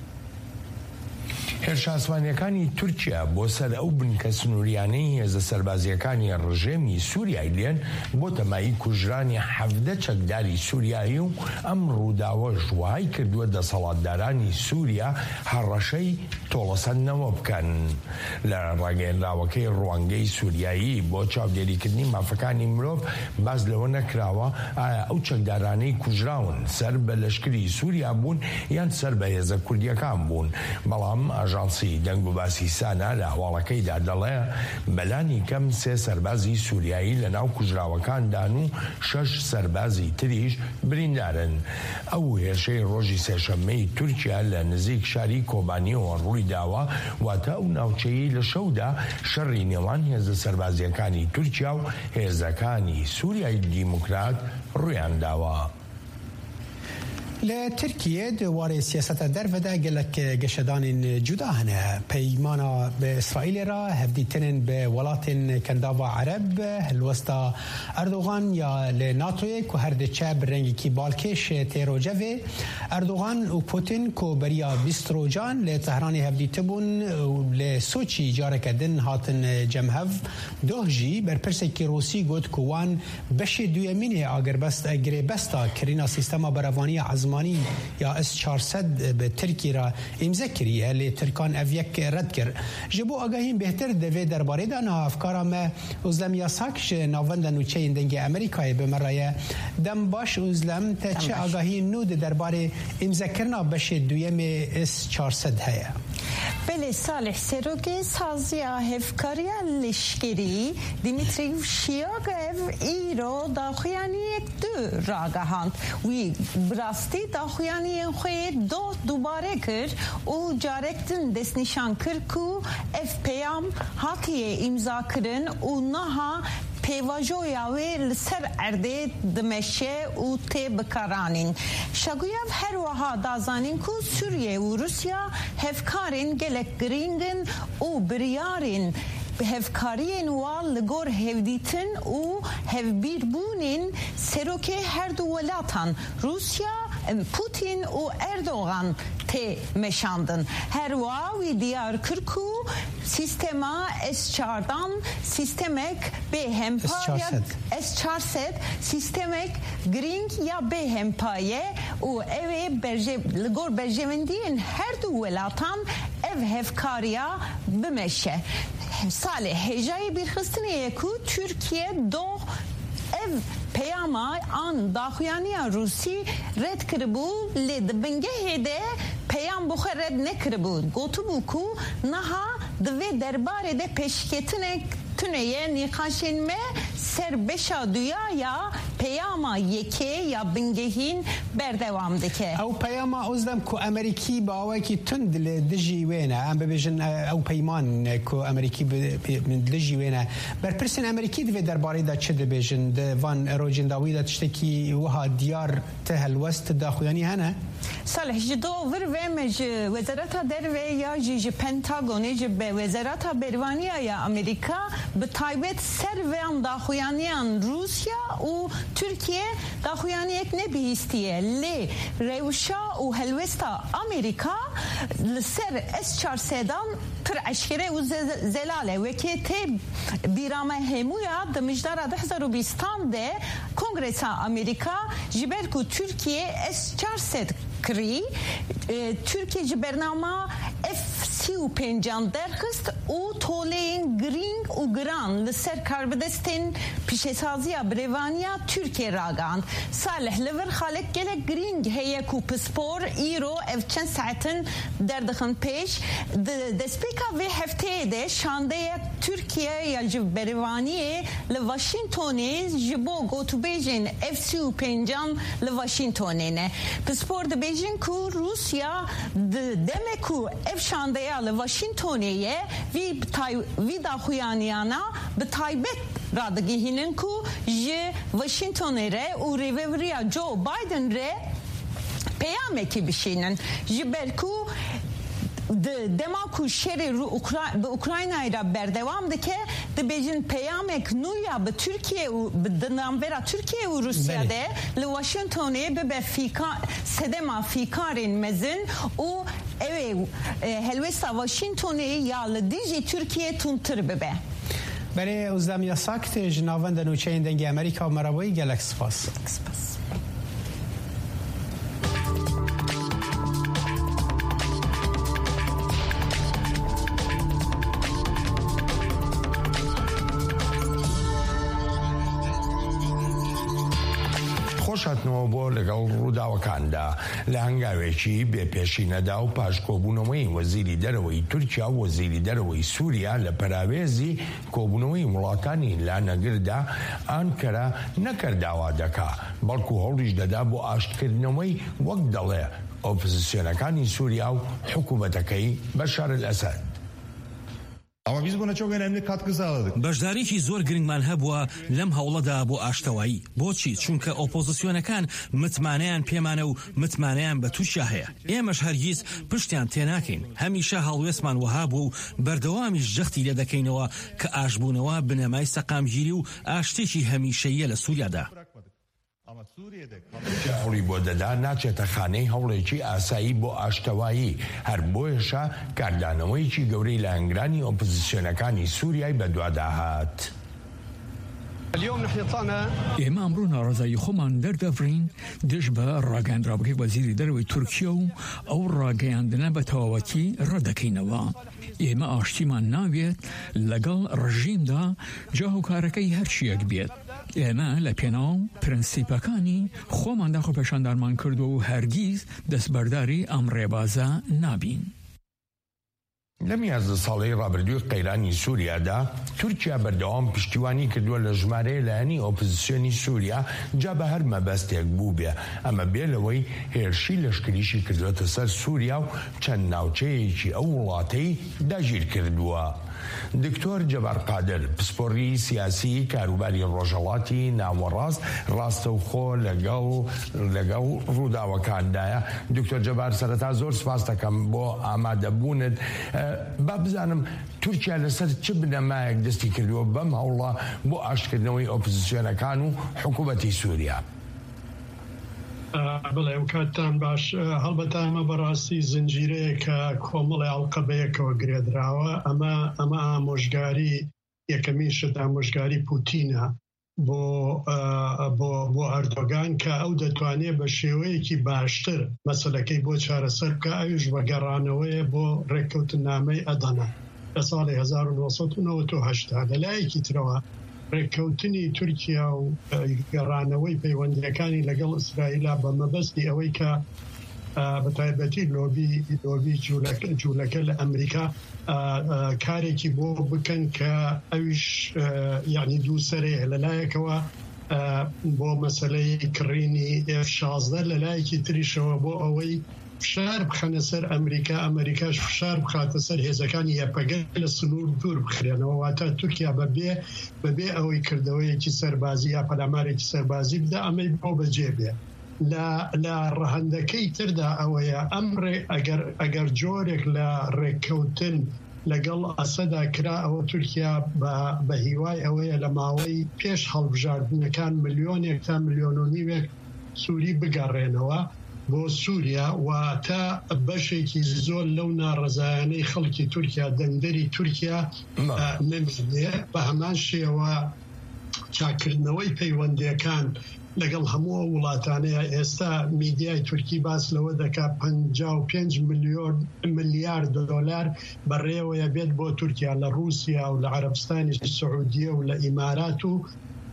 هێرشاسوانیەکانی تورکیا بۆ سەر ئەو بنکە سنووریانەی هێزە سەربازیەکانی ڕژێمی سووریای لێن بۆ تەمایی کوژرانی حەڤدە چەکداری سووریایی و ئەم ڕووداوەش وای کردووە دەسەڵاتدارانی سووریا هەڕەشەی تۆڵەسەندنەوە بکەن. لە ڕاگەیەندراوەکەی ڕوانگەی سووریایی بۆ چاودێریکردنی مافەکانی مرۆڤ باز لەوە نەکراوە ئایا ئەو چەکدارانەی کوژراون سەر بە لەشکری سووریا بوون یان سەر بە هێزە کوردیەکان بوون. بەڵام ئاژانسی دەنگ و باسی سانا لە هەواڵەکەیدا دەڵێ بەلانی کەم سێ سەربازی سووریایی لە ناو کوژراوەکاندان و شەش سەربازی تریش بریندارن. ئەو هێرشەی ڕۆژی سێشەممەی تورکیا لە نزیک شاری کۆبانیەوە ڕووی داوە واتە ئەو ناوچەیی لە شەودا شەڕی نێوان هێزە سەربازیەکانی تورکیا و هێزەکانی سووریای دیموکرات ڕوویان داوە. لترکیه دواره سیاست در وده گلک گشدان جدا هنه پیمانا به اسرائیل را هفدیتنن به ولات کنداوا عرب الوسطا اردوغان یا لناتوی که هر دچه برنگی کی بالکش تیروجوه اردوغان و پوتین که بریا بیست روجان لتهران هفدیتبون لسوچی جاره کدن هاتن جمهو دوهجی بر پرسه کی روسی گود که وان بشه دویمینه اگر بست اگر بستا کرینا سیستما بروانی عزم یا اس چهارصد به ترکی را امضا کریه لی ترکان اف یک رد کرد. جبو آگاهیم بهتر دوی درباره دانا افکارا ما ازلم یاساکش ناوند نوچه اندنگ امریکای بمرایه دم باش ازلم تا چه آگاهی نود درباره امضا کرنا بشه دویم اس چهارصد هیا. بله صالح سروگی سازی هفکاری لشکری دیمیتری شیاگف ایرو داخیانی یک دو راگهاند وی براستی داخیانی خوی دو دوباره کرد و جارکتن دست نشان کرد که اف پیام هاتیه امضا کردن و نها پیواجویاوی لسر ارده دمشه و تی بکارانین. شگویاو هر وها دازانین که سوریه و روسیا هفکارین گلک گرینگن و بریارین هفکارین وال لگور هفدیتن و هفبیربونین سروکه هر دو ولاتان روسیا پوتین و اردوغان تی مشاندن. هر واوی دیار کرکو سیستما اس چاردان سیستمک به همپایه اس چهارصد سیستمک گرینگ یا به همپایه و اوی برجه لگور برجوندین هر دو ولاتان او هفکاریا بمشه. صالح هجای بیرخستنه یکو ترکیه دو ev peyama an daxuyaniya Rusi red kiribu li dibingehê de peyam bu xwe red nekiribu gotibû ku niha divê derbarê de pêşketinek tuneye nîqaşên me سر بشا دویا پیاما یکی یا بنگهین بردوام دکه او پیاما ازدم کو امریکی با اوکی تند لدجی وینه ام ببیجن او پیمان کو امریکی من دجی وینه بر پرسن امریکی دوی درباره دا چه دبیجن وان روجن داوی دا تشتکی وها دیار تهل وست داخویانی هنه صالح جدو ور ومج وزارت دروی یا جی پنتاگون جی به وزارت بروانیا یا امریکا به تایبت سر وان داخویانیان روسیا و ترکیه داخویانی یک نبیستیه لی روشا و هلوستا امریکا لسر اس چهار سدان پر اشکره و زلاله وکی تی بیرامه همویا دمجدار ده هزار و بیستان ده کنگرس امریکا جبرکو ترکیه اس چهار سد کری ترکیه جبرنامه اف سی و پنجان درخست و تولین گرینگ و گران لسر کاربدستین پیشسازی بریوانیا ترکیه راگان صالح لور خالق گله گرینگ هیا کو پسپور ایرو اف چند ساعتن دردخن پیش دسپیکا و هفته ده شانده ترکیه یا جب بریوانی لواشینتونی جبو گو تو بیجین اف سی و پنجان لواشینتونی نه پسپور ده بیجین کو روسیا دمه کو اف شانده یا لواشینتونیه وی بتای وی داخویانیانا به تایبت رادگیهینن کو جه واشینتونی ره و ریوریا جو بایدن ره پیامه کی بشینن جبرکو دماکو شری رو به اوکراینای را بردوام دکه دبیجن پیامک نویا به ترکیه و به دنامورا ترکیه و روسیه ده لواشنطونه به به فیکار سدما فیکارین مزن و اوه هلوستا واشنطونه یا لدیجی ترکیه تونتر ببه برای ازدم یا ساکت جناوند نوچه این دنگی امریکا و مرابایی گلکس پاس خۆشاتنەوە بۆ لەگەڵ ڕووداوەکاندا لە هەنگاوێکی بێپێشینەدا و پاشکۆبوونەوەی وەزیری دەرەوەی تورکیا و وەزیری دەرەوەی سووریا لە پەراوێزی کۆبوونەوەی وڵاتانی لانەگردا ئانکەرا نەکرداوا دەکا بەڵکو هەوڵیش دەدا بۆ ئاشتکردنەوەی وەک دەڵێ ئۆپۆزیسیۆنەکانی سووریا و حکوومەتەکەی بەشار الئەسەد. Ama biz buna çok önemli katkı sağladık. بەشداریکی زۆر گرنگمان هەبووە لەم هەوڵەدا بۆ ئاشتەوایی بۆچی چونکە ئۆپۆزیسیۆنەکان متمانەیان پێمانە و متمانەیان بە تووشیا هەیە ئێمەش هەرگیز پشتیان تێناکەین هەمیشە هەڵوێستمان وەها بوو و بەردەوامیش جەختی لێ دەکەینەوە کە ئاشبوونەوە بنەمای سەقامگیری و ئاشتێکی هەمیشەیە لە سووریادا هەوڵی بۆ دەدا ناچێتە خانەی هەوڵێکی ئاسایی بۆ ئاشتەوایی هەر بۆیەشە کاردانەوەیکی گەورەی لە هەنگرانی ئۆپۆزیسیۆنەکانی سووریای بەدواداهات. ئێمە ئەمڕۆ ناڕەزایی خۆمان دەردەفرین دژ بە ڕاگەاندراوەکەی وەزیری دەرەوەی تورکیا و ئەو ڕاگەیاندنە بە تەواوەتی ڕەدەکەینەوە. ئێمە ئاشتیمان ناوێت لەگەڵ ڕژیمدا جاهوکارەکەی هەرچیەک بێت. ئێمە لە پێناو پرەنسیپەکانی خۆماندا خۆپێشاندارمان کردو و هەرگیز دەستبەرداری ئەم ڕێبازە نابین. لە میانزە ساڵەی ڕابردووی قەیرانی سووریادا تورکیا بەردەوام پشتیوانی کردووە لە ژمارەیە لایەنی ئۆپۆزیسیۆنی سووریا جا بە هەر مەبەستێک بوو بێ ئەمە بێ لەوەی هێرشی لەشکریشی کردوێتە سەر سووریا و چەند ناوچەیەکی ئەو وڵاتەی داگیر کردووە. دکتۆر جەبار قادر پسپۆڕی سیاسی کاروباری ڕۆژهەڵاتی ناوەڕاست ڕاستەوخۆ لەگەڵ لەگەڵ ڕووداوەکاندایە. دکتۆر جەبار سەرەتا زۆر سپاس دەکەم بۆ ئامادەبوونت. با بزانم تورکیا لەسەر چ بنەمایەک دەستی کردووە بەم هەوڵە بۆ ئاشتکردنەوەی ئۆپۆزیسیۆنەکان و حکوومەتی سووریا. بڵێ ئەو کاتتان باش هەڵبەتە ئەمە بەڕاستی زنجیرەیە کە کۆمەڵی ئەڵقەبەیەکەوە گرێدراوە ئەمە ئەمە ئامۆژگاری یەکەمین شت ئامۆژگاری پوتینە بۆ بۆ بۆ ئەردۆگان کە ئەو دەتوانێت بە شێوەیەکی باشتر مەسەلەکەی بۆ چارەسەر بکە ئەویش بە گەڕانەوەیە بۆ ڕێککەوتنامەی ئەدەنا لە ساڵی هەزار و نۆسەد و نەوەت و هەشتا لەلایەکی ترەوە ڕێککەوتنی تورکیا و گەڕانەوەی پەیوەندیەکانی لەگەڵ ئیسرائیلا بە مەبەستی ئەوەی کە بەتایبەتی لۆبی لۆبی جوولەکە لە ئەمریکا کارێکی بۆ بکەن کە ئەویش یعنی دووسەرەیە لەلایەکەوە بۆ مەسەلەی کڕینی ئێف شازدە لەلایەکی تریشەوە بۆ ئەوەی فشار بخەنە سەر ئەمریکا ئەمریکاش فشار بخاتە سەر هێزەکانی یەپەگە لە سنوور دوور بخرێنەوە واتە تورکیا بەبێ بەبێ ئەوەی کردەوەیەکی سەربازی یا پەلامارێکی سەربازی بدا ئەمەی بۆ بەجێ بێ لە ڕەهەندەکەی تردا ئەوەیە ئەمڕێ ئەگەر جۆرێک لە ڕێککەوتن لەگەڵ ئەسەدا کرا ئەوە تورکیا بە هیوای ئەوەیە لە ماوەی پێش هەڵبژاردنەکان ملیۆنێک تا ملیۆن و نیوێک سووری بگەڕێنەوە بۆ سووریا و تا بەشێکی زۆر لەو ناڕزایانەی خەڵکی تورکیا دەنگدەری تورکیا نەمێنێ بە هەمان شێوە چاکردنەوەی پەیوەندیەکان لەگەڵ هەموو وڵاتانەیە ئێستا میدیای تورکی باس لەوە دەکا پەنجا و پێنج ملیارد دۆلار بەڕێوەیە بێت بۆ تورکیا لە رووسیا و لە عەرەبستانی سعودیە و لە ئیمارات و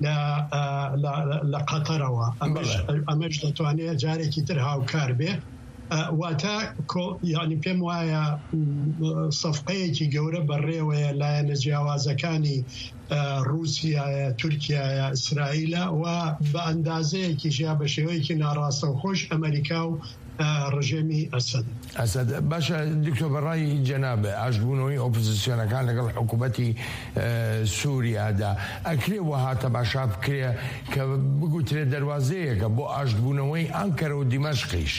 لە قەتەرەوە ئەمەش دەتوانێت جارێکی تر هاوکار بێ واتە یعنی پێم وایە سەفقەیەکی گەورە بەڕێوەیە لایەنە جیاوازەکانی رووسیایە تورکیایە ئیسرائیلە و بە ئەندازەیەکی ژیا بە شێوەیەکی ناڕاستە و خۆش ئەمریکا و ڕژێمی ئەسەد ئەسەد باشە دکتۆر بەڕای جەنابێ ئاشبوونەوەی ئۆپۆزیسیۆنەکان لەگەڵ حکوومەتی سووریادا ئەکرێ وەها تەماشا بکرێ کە بگوترێ دەواازەیەکە بۆ ئاشبوونەوەی ئەنکەرە و دیمەشقیش.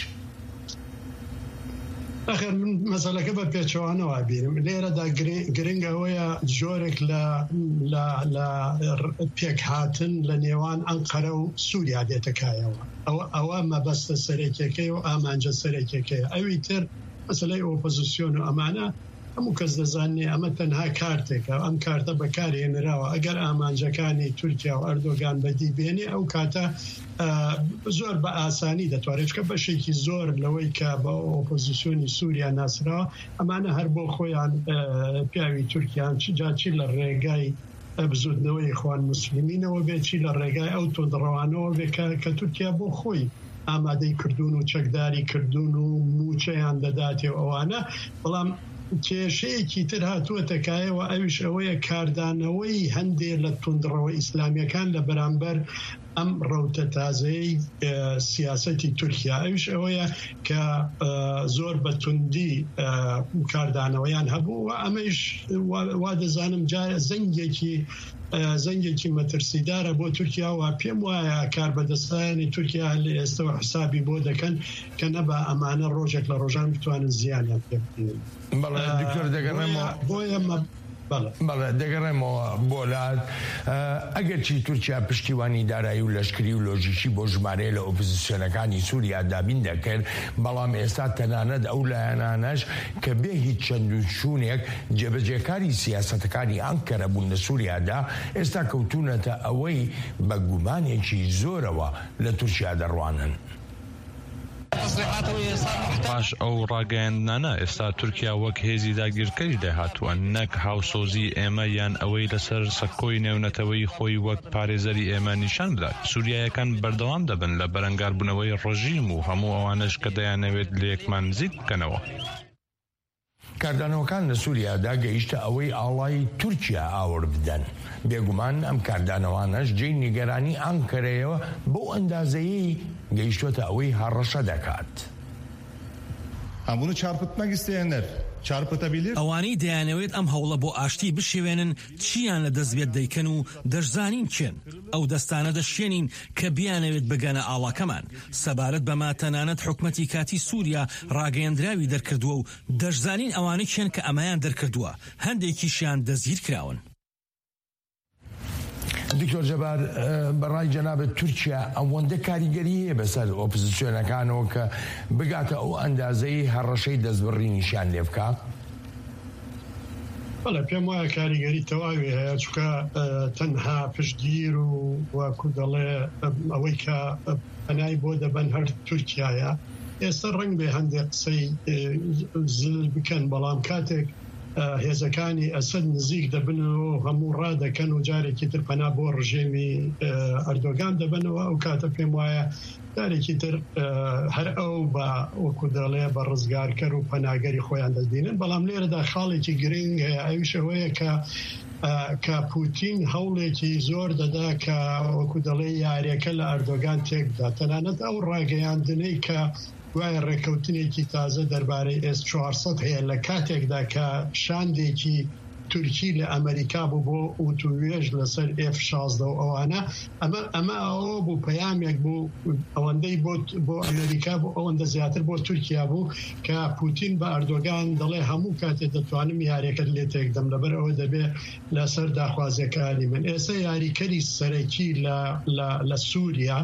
ئەخێر من مەسەلەکە بە پێچەوانەوە بینم لێرەدا گرنگەوەیە جۆرێک لە پێکهاتن لە نێوان ئەنقەرە و سووریا دێتەکایەوە ئەوە مەبەستە سەرێکەکەی و ئامانجە سەرێکەکەیە ئەوی تر مەسەلەی ئۆپۆزیسیۆن و ئەمانە هەموو کەس دەزانێ ئەمە تەنها کارتێکە ئەم کارتە بەکارهێنراوە ئەگەر ئامانجەکانی تورکیا و ئەردۆگان بەدی بێنێ ئەو کاتە زۆر بە ئاسانی دەتوانێت کە بەشێکی زۆر لەوەی کە بە ئۆپۆزیسیۆنی سووریا ناسراوە ئەمانە هەر بۆ خۆیان پیاوی تورکیان جاچی لە ڕێگای بزودنەوەی خوان مسلمینەوە بێکی لە ڕێگای ئەو تۆندڕەوانەوە بێ کە تورکیا بۆ خۆی ئامادەی کردوون و چەکداری کردوون و موچەیان دەداتێ ئەوانە بەڵام کێشەیەکی تر هاتووە تەکایەوە ئەویش ئەوەیە کاردانەوەی هەندێک لە توندڕەوە ئیسلامیەکان لە بەرامبەر ئەم ڕەوتە تازەی سیاسەتی تورکیا ئەویش ئەوەیە کە زۆر بە توندی کاردانەوەیان هەبوو و ئەمەش وا دەزانم زەنگێکی زەنگێکی مەترسیدارە بۆ تورکیا و پێم وایە کار بەدەستانی تورکیا لە ئێستەوە حسابی بۆ دەکەن کە نەبە ئەمانە ڕۆژێک لە ڕۆژان بتوانن زیانیان پێ بکەن. بەڵێ دکتۆر دەگەڕێمەوە بۆیە بەڵێ دەگەڕێمەوە بۆ لات ئەگەر چی تورکیا پشتیوانی دارایی و لەشکری و لۆژیکی بۆ ژمارەیە لە ئۆپۆزیسیۆنەکانی سووریا دابین دەکرد بەڵام ئێستا تەنانەت ئەو لایەنانەش کە بێ هیچ چەند و چوونێک جێبەجێکاری سیاسەتەکانی ئەنکەرە بوون لە سووریادا ئێستا کەوتونەتە ئەوەی بە گومانێکی زۆرەوە لە تورکیا دەڕوانن. پاش ئەو ڕاگەیاندانە ئێستا تورکیا وەک هێزی داگیرکەری داهاتووە نەک هاوسۆزی ئێمە یان ئەوەی لەسەر سەکۆی نێونەتەوەی خۆی وەک پارێزەری ئێمە نیشان بدات. سووریایەکان بەردەوام دەبن لە بەرەنگاربوونەوەی ڕژیم و هەموو ئەوانش کە دەیانەوێت لە یەکمان نزیک بکەنەوە. کاردانەوەکان لە سووریادا گەیشتە ئەوەی ئاڵای تورکیا ئاور بدەن. بێگومان ئەم کاردانەوانەش جێی نیگەرانی ئەنکەرەیەوە بۆ ئەندازەیەی گەیشتوەتە ئەوەی هەڕەشە دەکات. Bunu çarpıtmak isteyenler çarpıtabilir. ئەوانەی دەیانەوێت ئەم هەوڵە بۆ ئاشتی بشێوێنن چیان لە دەستبێت دەیکەن و دەشزانین چێن ئەو دەستانە دەشێنین کە بیانەوێت بگەنە ئاڵاکەمان سەبارەت بەما تەنانەت حکومەتی کاتی سووریا ڕاگەیەندراوی دەرکردووە و دەشزانین ئەوانەی چێن کە ئەمایان دەرکردووە هەندێکیشیان دەستگیر کراون. دکتۆر جەبار بەڕای جەنابەت تورکیا ئەوەندە کاریگەری هەیە بەسەر ئۆپۆزیسیۆنەکانەوە کە بگاتە ئەو ئەندازەی هەڕەشەی دەستبڕی نیشان لێ بکات؟ بەڵێ پێم وایە کاریگەری تەواوی هەیە چونکە تەنها پشتگیر و واکو دەڵێ ئەوەی کە پەنای بۆ دەبەن هەر تورکیایە ئێستا ڕنگ بێ هەندێک قسەی زل بکەن بەڵام کاتێک هێزەکانی ئەسەد نزیک دەبنەوە هەموو ڕادەکەن و جارێکی تر پەنا بۆ ڕژێمی ئەردۆگان دەبنەوە ئەو کاتە پێم وایە جارێکی تر هەر ئەو بە وەکو دەڵێ بە ڕزگارکەر و پەناگەری خۆیان دەستبینن بەڵام لێرەدا خاڵێکی گرنگ هەیە ئەویشەوەیە کە کە پوتین هەوڵێکی زۆر دەدا کە وەکو دەڵێ یاریەکە لە ئەردۆگان تێکدا تەنانەت ئەو ڕاگەیاندنەی کە دوای ڕێکەوتنێکی تازە دەربارەی ئێس چوارسەد هەیە لە کاتێکدا کە شاندێکی تورکی لە ئەمریکا بوو بۆ ئۆتۆوێژ لەسەر ئێف شازدە و ئەوانە ئەمە ئەمە ئەوە بوو پەیامێک بوو ئەوەندەی بۆ ئەمریکا بوو ئەوەندە زیاتر بۆ تورکیا بوو کە پوتین بە ئەردۆگان دەڵێ هەموو کاتێ دەتوانم یاریەکەت لێ تێکدەم لەبەر ئەوە دەبێ لەسەر داخوازیەکانی من ئێستا یاریکەری سەرەکی لە سووریا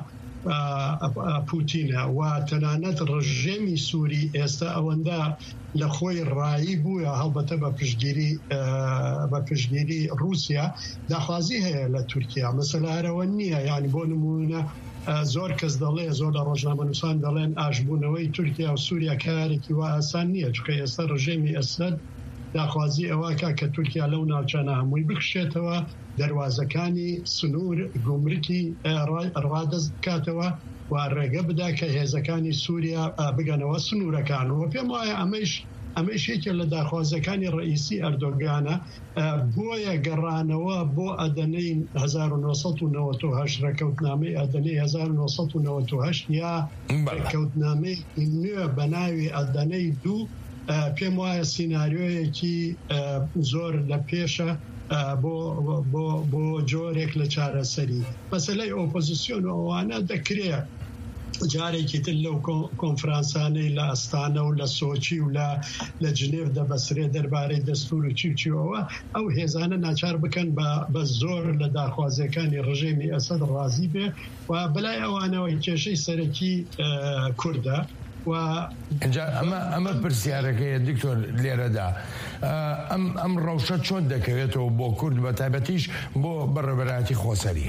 پوتینە و تەنانەت ڕژێمی سووری ئێستا ئەوەندە لە خۆی ڕایی بووە هەڵبەتە بە پشتگیری بە پشتگیری رووسیا داخوازی هەیە لە تورکیا مەسەلارەوە نییە یعنی بۆ نمونە زۆر کەس دەڵێ زۆر لە ڕۆژنامەنووسان دەڵێن ئاشبوونەوەی تورکیا و سووریا کارێکی وا ئاسان نییە چونکە ئێستا ڕژێمی ئەسەد داخوازی ئەوەکە کە تورکیا لەو ناوچانە هەمووی بکشێتەوە دەواازەکانی سنوور گومرکی ڕادەست بکاتەوە و ڕێگە بدا کە هێزەکانی سووریا بگەنەوە سنوورەکانەوە پێم وایە ئەمەش ئەمەش یەکێ لە داخوازەکانی ڕئیسی ئەردۆگانە بۆیە گەڕانەوە بۆ ئەدەنەی هەزار و نۆسەد و نەوەت و هەشت ڕێکەوتنامەی ئەدەنەی هەزار و نۆسەد و نەوەت و هەشت یا ڕێکەوتنامەی نوێ بەناوی ئەدەنەی دوو پێم وایە سیناریۆیەکی زۆر لە پێشە بۆ جۆرێک لە چارەسەری مەسەلەی ئۆپۆزیسیۆن ئەوانە دەکرێت جارێکی تر لەو کۆنفرانسانەی لە ئەستانە و لە سۆچی و لە جنێڤ دەبەسرێ دەربارەی دەستور و چی چیەوە ئەو هێزانە ناچار بکەن بە زۆر لە داخوازیەکانی ڕژێمی ئەسەد ڕازی بێ و بەلای ئەوانەوەی کێشەی سەرەکی کوردە ئەمە ئەمە پرسیارەکەیە دکتۆر لێرەدا ئەم ڕەوشە چۆن دەکەوێتەوە بۆ کورد بە تایبەتیش بۆ بەڕێوەبەرایەتی خۆسەری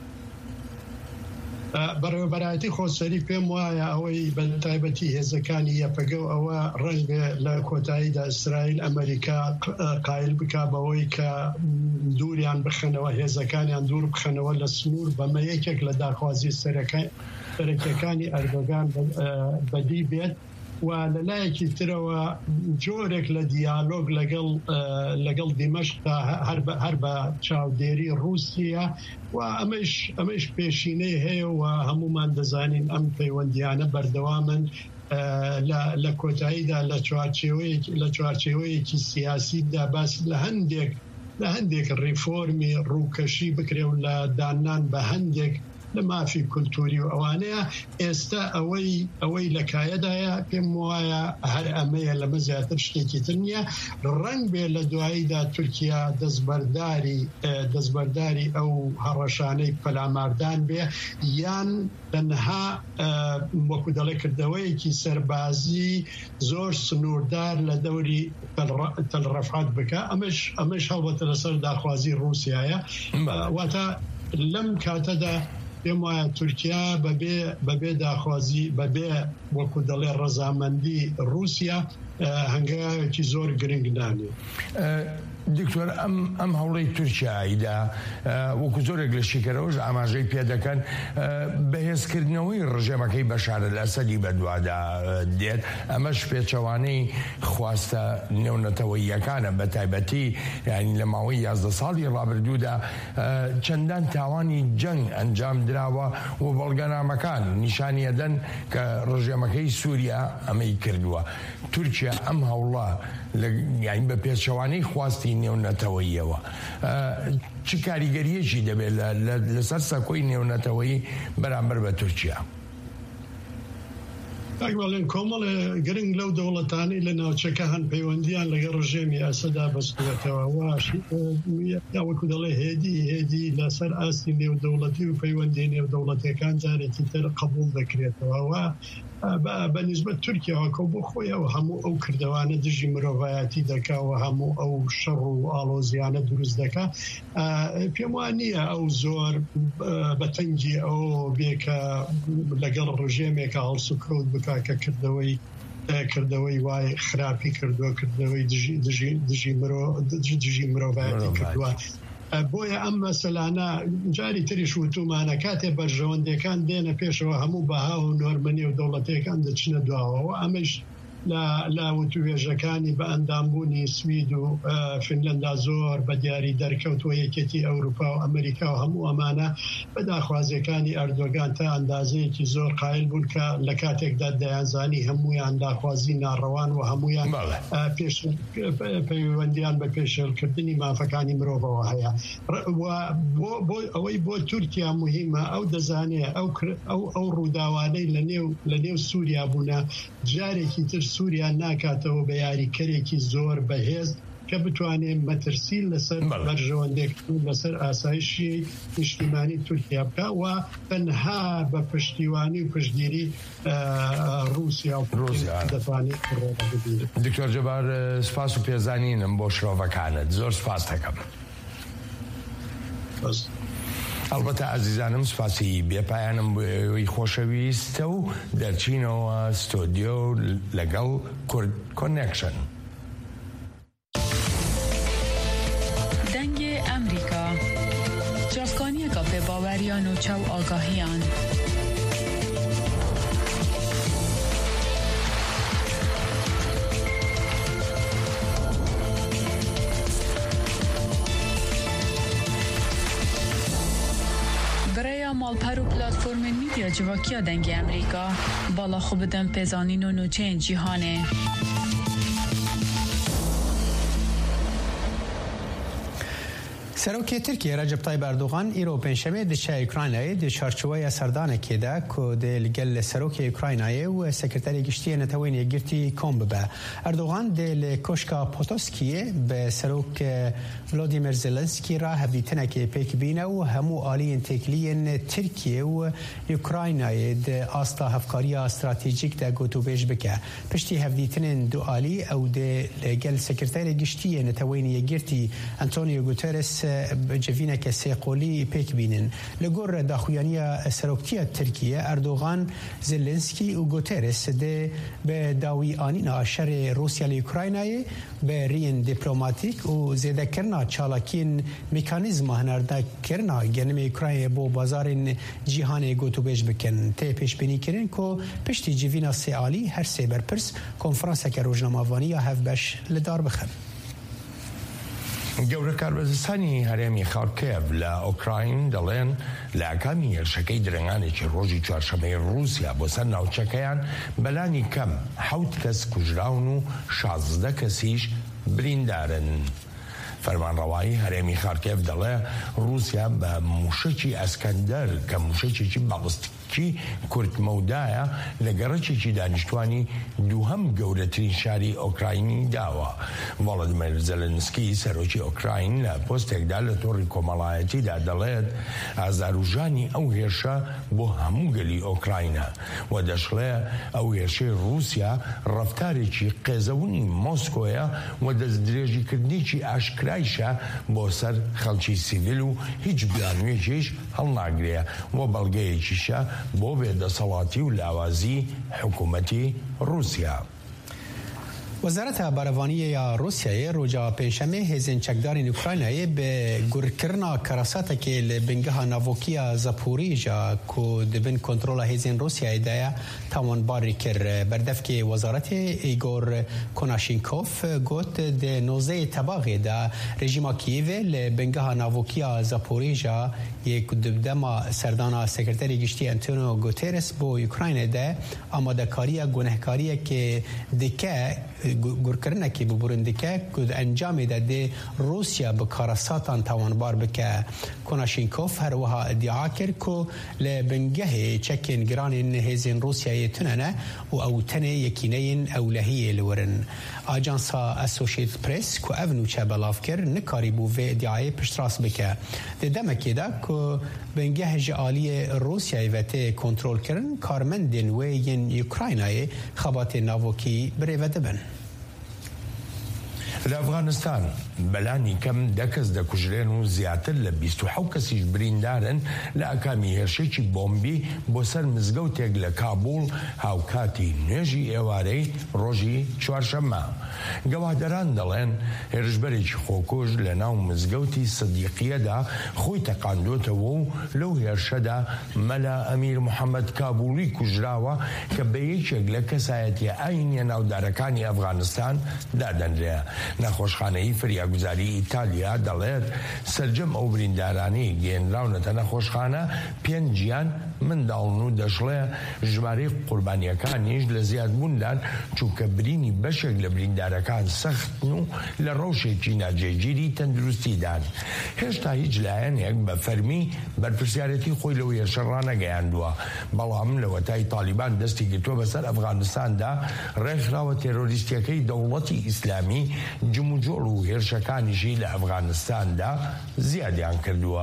بەڕێوەبەرایەتی خۆسەری پێم وایە ئەوەی بە تایبەتی هێزەکانی یەپەگە ئەوە ڕەنگە لە کۆتاییدا ئیسرائیل ئەمریکا قایل بکا بەوەی کە دووریان بخەنەوە هێزەکانیان دوور بخەنەوە لە سنوور بەمە یەکێک لە داخوازی سەرەکیەکانی ئەردۆگان بەدی بێت و لەلایەکی ترەوە جۆرێک لە دیالۆگ لەگەڵ دیمەشقدا هەر بە چاودێری رووسیا و ئەمەش ئەمەش پێشینەی هەیە و هەمومان دەزانین ئەم پەیوەندیانە بەردەوامن لە کۆتاییدا لە چوارچێوەیەکی سیاسیدا باس لە هەندێک لە هەندێک ڕیفۆرمی ڕووکەشی بکرێ و لە دانان بە هەندێک لە مافی کولتوری و ئەوانەیە ئێستا ئەوەی ئەوەی لەکایەدایە پێم وایە هەر ئەمەیە لەمە زیاتر شتێکی تر نییە ڕەنگ بێ لە دواییدا تورکیا دەستبەرداری دەستبەرداری ئەو هەڕەشانەی پەلاماردان بێ یان تەنها وەکو دەڵێ کردەوەیەکی سەربازی زۆر سنووردار لە دەوری تەلڕەفات بکە ئەمەش ئەمەش هەڵبەتە لەسەر داخوازی رووسیایە واتە لەم کاتەدا پێم وایە تورکیا بەبێ داخوازی بەبێ وەکو دەڵێ ڕەزامەندی رووسیا هەنگاوێکی زۆر گرنگ نانێ. دکتۆر ئەم هەوڵەی تورکیایدا وەکو زۆرێک لە شیکەرەوەش ئاماژەی پێ دەکەن بەهێزکردنەوەی ڕژێمەکەی بەشار الئەسەدی بەدوادا دێت ئەمەش پێچەوانەی خواستە نێونەتەوەییەکانە بە تایبەتی یعنی لە ماوەی یازدە ساڵی ڕابردوودا چەندان تاوانی جەنگ ئەنجام دراوە و بەڵگەنامەکان نیشانی ئەدەن کە ڕژێمەکەی سووریا ئەمەی کردووە. تورکیا ئەم هەوڵە یعنی بە پێچەوانەی خواستی نێونەتەوەییەوە چ کاریگەریەکی دەبێت لەسەر سەکۆی نێونەتەوەیی بەرامبەر بە تورکیا؟ ئەگوڵێن کۆمەڵە گرنگ لەو دەوڵەتانەی لە ناوچەکە هەن پەیوەندیان لەگەڵ ڕژێمی ئەسەدا بەستوێتەوە وەکو دەڵێ هێدی هێدی لەسەر ئاستی نێودەوڵەتی و پەیوەندی نێودەوڵەتیەکان جارێکی تر قبول دەکرێتەوە بە نسبەت تورکیاوەکە بۆ خۆیەوە هەموو ئەو کردەوانە دژی مرۆڤایەتی دەکاوە هەموو ئەو شەڕ و ئاڵۆزیانە دروست دەکا پێم وان نییە ئەو زۆر بەتەنگی ئەو بێکە لەگەڵ ڕژێمێکە هەڵسوکەوت بکا کە کردەوەی کردەوەی وای خراپی کردووە کردەوەی دژی مرۆڤایەتی کردووە بۆیە ئەم مەسەلانە جاری تریش وتومانە کاتێ بەرژەوەندەکان دێنە پێشەوە هەموو بەها و نۆرمەنی و دەوڵەتەکان دەچنە دواوەوە ئەمەش لا وتوێژەکانی بە ئەندامبوونی سوید و فنلەندا زۆر بە دیاری دەرکەوتوە یەکێتی ئەوروپا و ئەمریکا و هەموو ئەمانە بە داخوازیەکانی ئەردۆگان تا ئەندازەیەکی زۆر قایل بوون کە لە کاتێکدا دەیانزانی هەمویان داخوازی ناڕەوان و هەمویان پەیوەندیان بە پێشێلکردنی مافەکانی مرۆڤەوە هەیە ئەوەی بۆ تورکیا مهمە ئەو دەزانێ ئەو ڕووداوانەی لە نێو سووریا بوونە جارێکی تر سووریا ناکاتەوە بە یاریکەرێکی زۆر بەهێز کە بتوانێت مەترسی لەسەر بەرژەوەندێک لەسەر ئاسایشی نیشتیمانی تورکیا بکە و تەنها بە پشتیوانی و پشتگیری رووسیا و دەتوانێت ڕێگە ببینێت. دکتۆر جەبار سپاس و پێزانینم بۆ شرۆڤەکانت زۆر سپاس دەکەم. ئەلبەتە ئازیزانم سپاسی بێپایانم بۆی خۆشەویستە و دەرچینەوە ستۆدیۆ لەگەڵ کورد کۆنێکشن. دەنگێ ئەمریکا جافکانیەکە پێباوەریان و چاو ئاگاهیان مالپەر و پلاتفۆرمên میدیا civakîya dengê Amerîka bala xwe bidin pêzanîn û nûçeyên cîhanê. سەرۆکی ترکیە ڕەجەب تایب ئەردۆغان ئیرۆ پێنجشەمێ دچە ئوکراینایê di çarçoveya serdanekê de ku dê li gel serokê Ukraynayê û sekreterê giştiyê netewên yekgirtî kom bibe. Erdogan dê li koşka Potoskiyê bi serok Volodymyr Zelenskî ra hevdîtinekê pêk bîne û hemû aliyên têkiliyên Tirkiye û Ukraynayê di asta hevkariya stratejîk de gotûbêj bike. Piştî hevdîtinên du alî ew dê li gel sekreterê giştiyê netewên yekgirtî Antonio Guterres civîneke sêqolî pêk bînin. Li gor daxuyaniya seroktiya Tirkiye Erdogan, Zelenskî û Guterres dê bi dawîanîna şerê Rusya li Ukraynayê bi riyên dîplomatîk û zêdekirina çalakiyên mekanîzma hinardekirina genimê Ukraynayê bo bazarên cîhanê gotûbêj bikin. Tê pêşbînîkirin ku piştî civîna sê alî her sê berpirs konferanseke rojnamavaniya hevbeş li dar bixin. گەورە کاربەزستانی هەرێمی خارکێڤ لە ئۆکراین دەڵێن لە ئاکامی هێرشەکەی درەنگانێکی ڕۆژی چوارشەمەی رووسیا بۆ سەر ناوچەکەیان بەلانی کەم حەوت کەس کوژراون و شازدە کەسیش بریندارن. فەرمانڕەوایی هەرێمی خارکێڤ دەڵێ رووسیا بە موشەکی ئەسکەندەر کە موشەکێکی باڵستیکی کورتمەودایە لە گەڕەکێکی دانیشتوانی دووهەم گەورەترین شاری ئۆکراینی داوە. ڤڵۆدیمیر زەلەنسکی سەرۆکی ئۆکراین لە پۆستێکدا لە تۆڕی کۆمەڵایەتیدا دەڵێت ئازاروژانی ئەو هێرشە بۆ هەموو گەلی ئۆکراینە و دەشڵێ ئەو هێرشەی رووسیا ڕەفتارێکی قێزەونی مۆسکۆیە و دەستدرێژیکردنێکی ئاشکرایشە بۆ سەر خەڵکی سیڤیل و هیچ بیانوێژیش هەڵناگرێ و بەڵگەیەکیشە بۆ بێدەسەڵاتی و لاوازی حکوومەتی رووسیا. وەزارەتە بارەڤانیە رووسیایê roja pênşemê hêzên çekdarên Ukraynayê bi gurkirina kerasatekê li bingeha navokiya Zaporîja ku dibin kontrola hêzên Rusyayê de ye tawanbarî kir. Berdevkê wezaretê Igor Konashenkov got di nozeyê tebaxê de rejîma Kiyevê li bingeha navokiya Zaporîja yê ku di dema serdana sekreterê giştî Antonio Guterres bo Ukraynayê de amadekariya gunehkariyekê dike gurkirinekê biborîn dike ku di encamê de dê Rusya bi karasatan tawanbar bike. Konashenkov her wiha iddia kir ku li bingehê çekên giranên hêzên Rusyayê tunene û ew tenê yekîneyên ewlehiyê li werin. Ajansa Associated Press ku ev nûçe belav kir nikarîbû vê iddiayê piştrast bike. Di demekê de ku bingeh ji aliyê Rusyayê ve tê kontrol kirin karmendên wê yên Ukraynayê xebatên navokî birêve dibin. لە ئەفغانستان بەلانی کەم دە کەس دەکوژرێن و زیاتر لە بیست و حەوت کەسیش بریندارن لە ئەکامی هێرشێکی بۆمبی بۆ سەر مزگەوتێک لە کابوڵ هاوکاتی نوێژی ئێوارەی ڕۆژی چوارشەممە. گەوادەران دەڵێن هێرشبەرێکی خۆکۆش لە ناو مزگەوتی سدیقیەدا خۆی تەقاندۆتەوە و لەو هێرشەدا مەلا ئەمیر محەممەد کابوڵی کوژراوە کە بە یەکێک لە کەسایەتی ئاینیە ناودارەکانی ئەفغانستان دادەنرێ. نەخۆشخانەی فریاگوزاری ئیتالیا دەڵێت سەرجەم ئەو بریندارانەی گەێنراونەتە نەخۆشخانە پێنجیان منداڵن و دەشڵێ ژمارەی قوربانیەکانیش لە زیادبووندان چونکە برینی بەشێک لە بریندارەکان سەختن و لە ڕەوشێکی ناجێگیری تەندروستیدان. هێشتا هیچ لایەنێک بە فەرمی بەرپرسیارەتی خۆی لەو هێرشە ڕانەگەیاندووە، بەڵام لە وەتای تالیبان دەستی گرتووە بەسەر ئەفغانستاندا ڕێکخراوە تێرۆریستیەکەی دەوڵەتی ئیسلامی جموجۆڵ و هێرشەکانیشی لە ئەفغانستاندا زیادیان کردووە.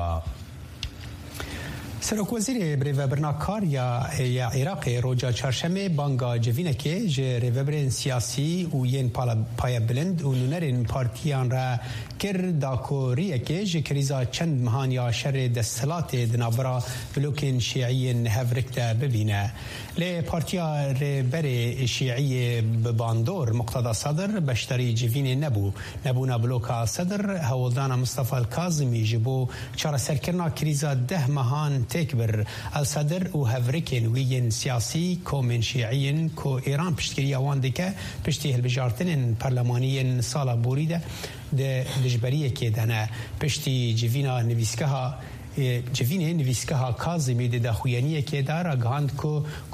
سەرۆکوەزیرê Rêvebirna Kariya ya Iraqê roja çarşemê banga civînekê ji rêveberên siyasî û yên payebilind û nûnerên partiyan re kir dakoriyekê ji krîza çend mehan ya şerê desthilatê di navbera blokên şîîyên hevrik de bibîne. Lê Partiya Rêberê Şîîyê bi bandor Muqtada Sedr beşdarî civînê nebû. Nebûna bloka Sedr hewoldana Mustafa Kazimî ji bo çareserkirina krîza deh mehan têk bir. El Sedr û hevrikên wî yên siyasî komên şîîyên ku Îran piştgiriya wan dike piştî hilbijartinên perlemaniyên sala borî de di dijberiyekê de ne. Piştî civîna nivîsgeha civînê nivîsgeha Kazimî di daxuyaniyekê de ragihand ku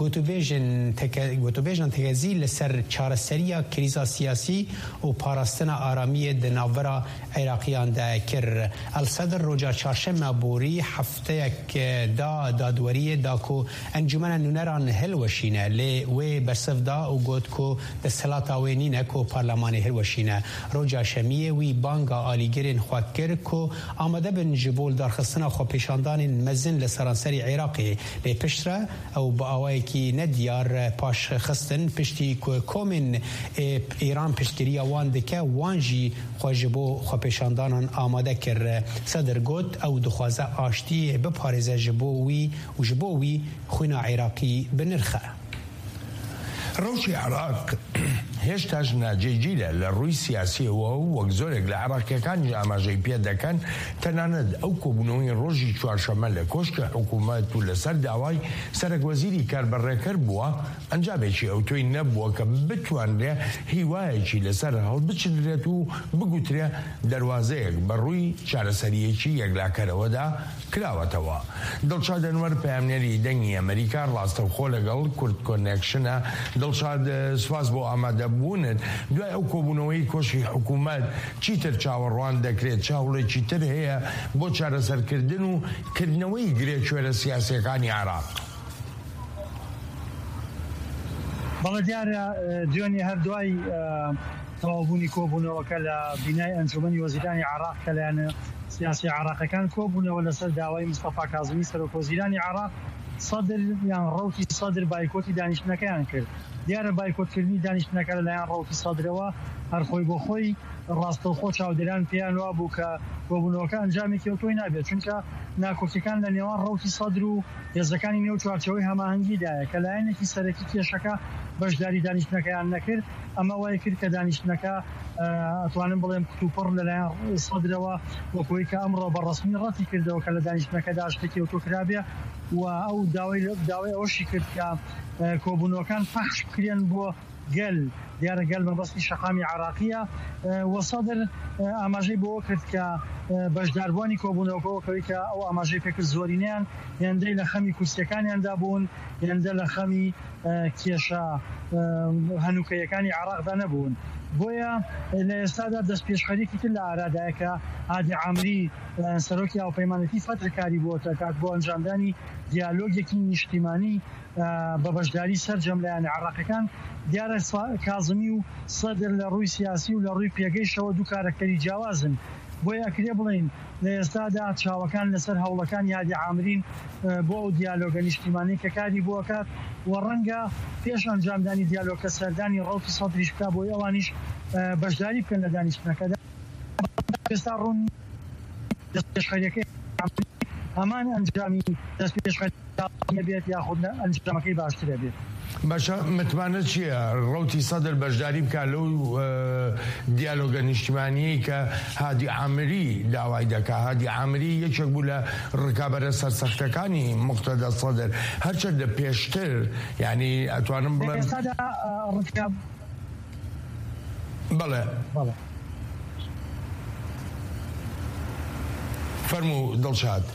gotûbêjan tekezî li ser çareseriya krîza siyasî û parastina aramiyê di navbera Iraqiyan de kir. El Sedr roja çarşemê borî hefteyek da dadweriyê da ku encûmena nûneran hilweşîne lê wê bersiv da û got ku desthelata wê nîne ku parlemanê hilweşîne. Roja şemiyê wî banga alîgirên xwe kir ku amade bin ji bo darxistina xwe pêşandanên mezin li seranserî Iraqê lê piştre ew bi awayekî nediyar paş xistin piştî ku komên Îran piştgiriya wan dike wan jî xwe ji bo xwepêşandanan amade kir. Sedr got ew dixwaze aştiyê biparêze ji bo wî û ji bo wî xwîna Iraqî binirxe. ڕەوشی عێراق هێشتاش ناجێگیرە لە ڕووی سیاسیەوە و وەک زۆرێک لە عێراقیەکانی ئاماژەی پێ دەکەن تەنانەت ئەو کۆبوونەوەی ڕۆژی چوارشەممە لە کۆشکە حکوومەت و لەسەر داوای سەرۆکوەزیری کاربەڕێکەر بووە ئەنجامێکی ئەوتۆی نەبووە کە بتوانرێ هیوایەکی لەسەر هەڵبچدرێت و بگوترێ دەواازەیەک بەڕووی چارەسەریەکی یەکلاکەرەوەدا کراوەتەوە. دڵشاد ئەنوەر پەیامنێری دەنگی ئەمریکا ڕاستەوخۆ لەگەڵ کورد کۆنێکشنە دڵشاد سوپاس بۆ ئامادەبوونت دوای ئەو کۆبوونەوەی کۆشی حکوومەت چیتر چاوەڕوان دەکرێت چاوڵێکی تر هەیە بۆ چارەسەرکردن و کردنەوەی گرێکوێرە سیاسیەکانی عێراق؟ بەڵێ دیارە دوێنێ هەردوای تەواوبوونی کۆبوونەوەکە لە بینای ئەنجومەنی وەزیرانی عێراق کە لایەنە سیاسی عێراقەکان کۆبوونەوە لەسەر داوای مستەفا کازمی سەرۆکوەزیرانی عێراق سەدر یان ڕەوتی سەدر بایکۆتی دانیشتنەکەیان کرد. دیارە بایکۆتکردنی دانیشتنەکە لەلایەن ڕەوتی سەدرەوە هەرخۆی بۆ خۆی ڕاستەوخۆ چاودێران پێیان وا بوو کە کۆبوونەوەکە ئەنجامێکی ئەوتۆی نابێت، چونکە ناکۆکیەکان لە نێوان ڕەوتی سەدر و هێزەکانی نێو چوارچەوەی هەماهەنگیدایە کە لایەنێکی سەرەکی کێشەکە بەشداری دانیشتنەکەیان نەکرد. ئەمە وای کرد کە دانیشتنەکە ئەتوانم بڵێم کتوپڕ لەلایەن سەدرەوە وەکوەی کە ئەمڕۆ بەڕەسمی ڕەتی کردەوە کە لە دانیشتنەکەدا شتێکی ئەوتۆکرابێ و ئەو داوای ئەوەشی کرد کە کۆبوونەوەکان پەخش بکرێن بۆ گەل. دیارە گەل مەبەستی شەقامی عێراقیە و سەدر ئاماژەی بۆ کرد کە بەشداربووانی کۆبوونەوەکەوەکەوەی کە ئەو ئاماژەی پێکرد زۆرینیان هێندەی لە خەمی کورسیەکانیاندا بوون، هێندە لە خەمی کێشە هەنووکەیەکانی عێراقدا نەبوون. بۆیە لە ئێستادا دەست پێشخەریکی تر لە ئارادایە کە عادی عامری سەرۆکی هاوپەیمانەتی فەترکاری بۆ تەکات بۆ ئەنجامدانی دیالۆگێکی نیشتیمانی بە بەشداری سەرجەم لایەنە عێراقیەکان. دیارە کازمی و سەدر لە ڕووی سیاسی و لە ڕووی پێگەیشتەوە دوو کارەکتەری جیاوازن. بۆیە ئەکرێ بڵین لە ئێستادا چاوەکان لەسەر هەوڵەکان یادی عامرین بۆ ئەو دیالۆگە نیشتیمانی کە کاری بۆ کات و ڕەنگە پێش ئەنجامدانی دیالۆگە سەردانی ڕەوتی سەدریش بکا بۆی ئەوانیش بەشداری بکەن لە دانیشتنەکەدا ئێستا ڕوون دەست پێشخەریەکەی هەمان ئەنجامی دەست پێشخەری بێت یاخود ئەنجامەکەی باشترە بێت. باشە متمانە چییە ڕەوتی سەدر بەشداری بکات لەو دیالۆگە نیشتیمانیەی کە هادی عامری داوای دەکات. هادی عامری یەکێک بوو لە ڕکابەرە سەرسەختەکانی موقتەدە سەدر هەرچەندە پێشتر یعنی ئەتوانم بڵێم بەڵێ فەرموو دڵشاد.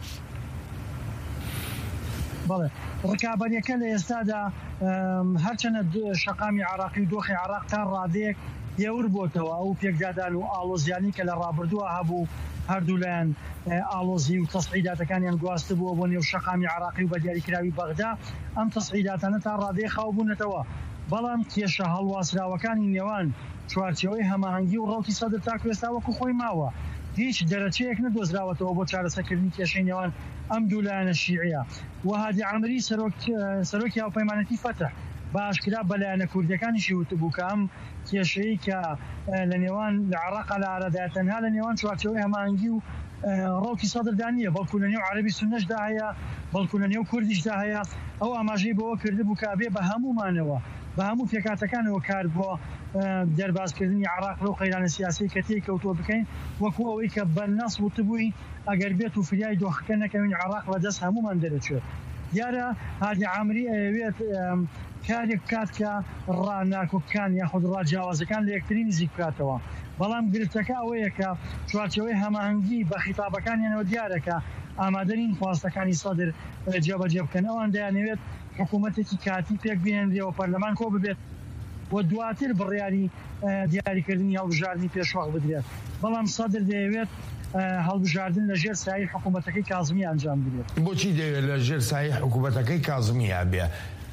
بەڵێ ڕکابەریەکە لە ئێستادا هەرچەنە شەقامی عراقی و دۆخی عراق تا ڕادەیەک یەور بۆتەوە ئەو پێکدادان و ئاڵۆزیانی کە لە ڕابردووە هەبوو هەردوو لایەن ئاڵۆزی و تەسعیداتەکانیان گواستە بووە بۆ نێو شەقامی عراقی و بە دیاریکراوی بەغدا ئەم تەسعیداتانە تا ڕادەیە خاو بوونەتەوە. بەڵام کێشە هەڵواسراوەکانی نێوان چوارچێوەی هەماهەنگی و ڕەوتی سەدر تاکو ئێستا وەکو خۆی ماوە هیچ دەرەچەیەک نەدۆزراوەتەوە بۆ چارەسەرکردنی کێشەی نێوان ئەم دوو لایەنە شیعەیە. و هادی عامری سەرۆکی هاوپەیمانەتی فەتح بە ئاشکرا بەلایەنە کوردەکانیشی وتبوو کە ئەم کێشەیە کە لە نێوان لە عێراقا لە ئارادایە تەنها لە نێوان چوارچێوەی هەماهەنگی و ڕەوتی سەدردا نییە بەڵکو لە نێو عەرەبی سوننەشدا هەیە بەڵکو لە نێو کوردیشدا هەیە. ئەو ئاماژەی بەوە کردبوو کە بێ بە هەمومانەوە بە هەموو پێکاتەکانەوە کار بۆ دەربازکردنی عراق لەو قەیرانە سیاسی کە تێی کەوتووە بکەین وەکو ئەوەی کە بەرنەس وتبووی ئەگەر بێت و فریای دۆخەکە نەکەوین عراق بەدەست هەمومان دەرەچێت. دیارە هادی عامری ئەوێت کارێک بکات کە ڕناکۆکان یاخود ڕاجیاوازەکان لە یەکتری نزیک بکاتەوە. بەڵام گرفتەکە ئەوەیە کە چوارچێوەی هەماهەنگی بە خیتابەکانیانەوە دیارەکە ئامادەرین خواستەکانی سەدر جێبەجێ بکەن. ئەوان دەیانەوێت حکوومەتێکی کاتی پێک بهێنرێەوە پەرلەمان کۆ ببێت و دواتر بڕیاری دیاریکردنی هەڵبژاردننی پێشوەق بدرێت. بەڵام سەدر دەیەوێت هەڵبژاردن لە ژێر سایه حکوومەتەکەی کازمی ئەنجام بدرێت. بۆچی دەوێت لە ژێر سایه حکوومەتەکەی کازمی بێ؟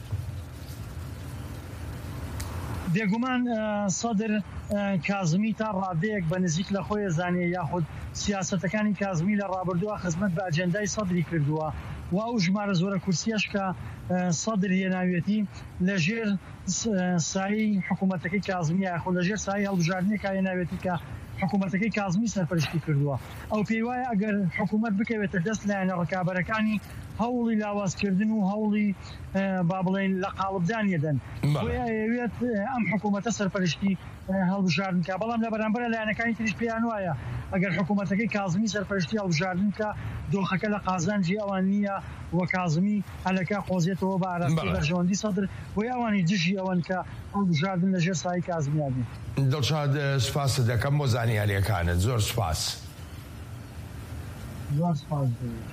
بێگومان سەدر کازمی تا ڕادەیەک بە نزیک لە خۆی زانێ یاخود سیاسەتەکانی کازمی لە ڕابردووە خزمەت بە ئەجەندای سەدری کردووە و ئەو ژمارە زۆرە کورسیەش کە سەدر هێناوێتی لە ژێر سایی حکوومەتەکەی کازمی یاخود لە ژێر سایی هەڵبژاردنێکا هێناوێتی کە حکوومەتەکەی کازمی سەرپەرشتی کردووە. ئەو پێی وایە ئەگەر حکوومەت بکەوێتە دەست لایەنە ڕکابەرەکانی هەوڵی لاوازکردن و هەوڵی با بڵێن لە قاڵبدانیەدەن ئەوێت ئەم حکوومەتە سەرپەرشتی هەڵبژاردنکە. بەڵام لە بەرامبەر لایەنەکانی تریش پێیان وایە ئەگەر حکوومەتەکەی کازمی سەرپەرشتی هەڵبژاردنکە دۆخەکە لە قازانجی ئەوان نییە وە کازمی هەلەکە قۆزیێتەوە بە ئاراستی بەرژەوەندی سەدر بۆی ئەوانی دژی ئەوەن کە هەڵبژاردن لە ژێر سایی کازمیان بێت. دڵشاد سوپاس دەکەم بۆ زانیاریەکانت. زۆر سوپاس. زۆر سوپاس.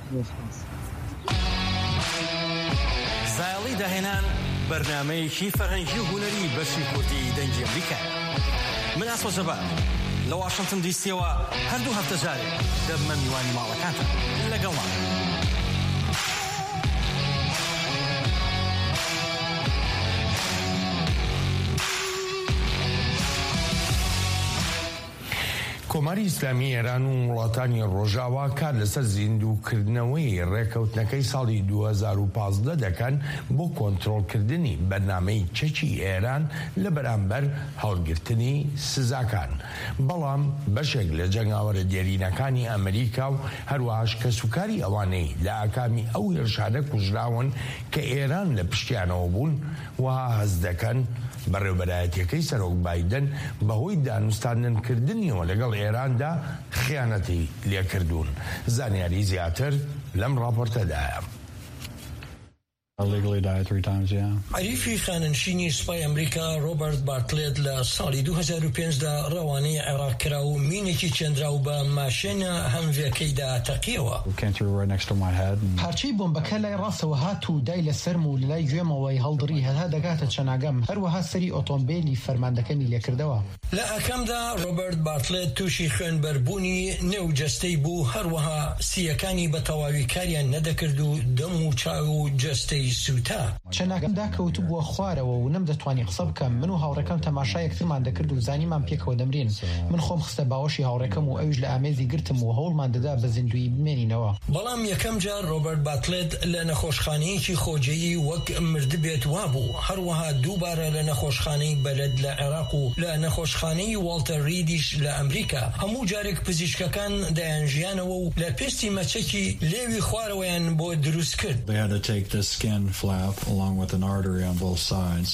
زایڵی داهێنان بەرنامەیەکی فەرهەنگی و هونەری بەشی کوردی دەنگی ئەمریکا. من ئاسۆ جەبار لە واشنگتن دیسیەوە هەردوو هەفتە جارێک دەبمە میوانی ماڵەکانتە لەگەڵمان. کۆماری ئیسلامی ئێران و وڵاتانی ڕۆژاوا کار لەسەر زیندووکردنەوەی ڕێکەوتنەکەی ساڵی دوو هەزار و پانزدە دەکەن بۆ کۆنتڕۆڵکردنی بەرنامەی چەکی ئێران لە بەرامبەر هەڵگرتنی سزاکان. بەڵام بەشێک لە جەنگاوەرە دێرینەکانی ئەمریکا و هەروەهاش کەسوکاری ئەوانەی لە ئاکامی ئەو هێرشانە کوژراون کە ئێران لە پشتیانەوە بوون وها هەز دەکەن بەڕێوەبەرایەتیەکەی سەرۆک بایدن بەهۆی دانوستاندنکردنیەوە لەگەڵ ئێراندا خیانەتی لێکردوون. زانیاری زیاتر لەم راپۆرتەدایە. عریفی خاننشینی سوپای ئەمریکا ڕۆبەرت بارتلێت لە ساڵی دوو هەزار و پێنجدا ڕەوانەی عێراق کرا و مینێکی چێندرا و بە ماشێنە هەمڤێکەیدا تەقیەوە. پارچەی بۆمبەکە لای ڕاستەوە هات و دای لە سەرم و لای گوێمەوەی هەڵدڕی هەتا دەگاتە چەناگەم. هەروەها سەری ئۆتۆمبیلی فەرماندەکەمی لێکردەوە. لە ئەکەمدا ڕۆبەرت بارتلێت تووشی خوێنبەربوونی نێوجەستەی بوو هەروەها سیەکانی بە تەواوی کاریان نەدەکرد و دەم و چاو و جەستەی زۆری سوتا چەناگەمدا کەوتو بووە خوارەوە و نەم دەتوانی قسە بکەم. من و هاوڕێکەم تەماشای یەکترمان دەکرد و زانیمان پێکەوە دەمرین. من خۆم خستە باوەشی هاوڕێکەم و ئەویش لە ئامێزی گرتم و هەوڵمان دەدا بە زیندوی بمێنینەوە. بەڵام یەکەم جار ڕۆبەرت باتلێت لە نەخۆشخانەیەکی خۆجەیی وەک مردبێت وابوو. هەروەها دووبارە لە نەخۆشخانەی بەلەد لە عێراق و لە نەخۆشخانەی والتەر ریدیش لە ئەمریکا. هەموو جارێک پزیشکەکان دەیانژیانەوە و لە پێستی مەچەکی لێوی خوارەوەیان بۆ دروست کرد. They had to take the skin flap along with an artery on both sides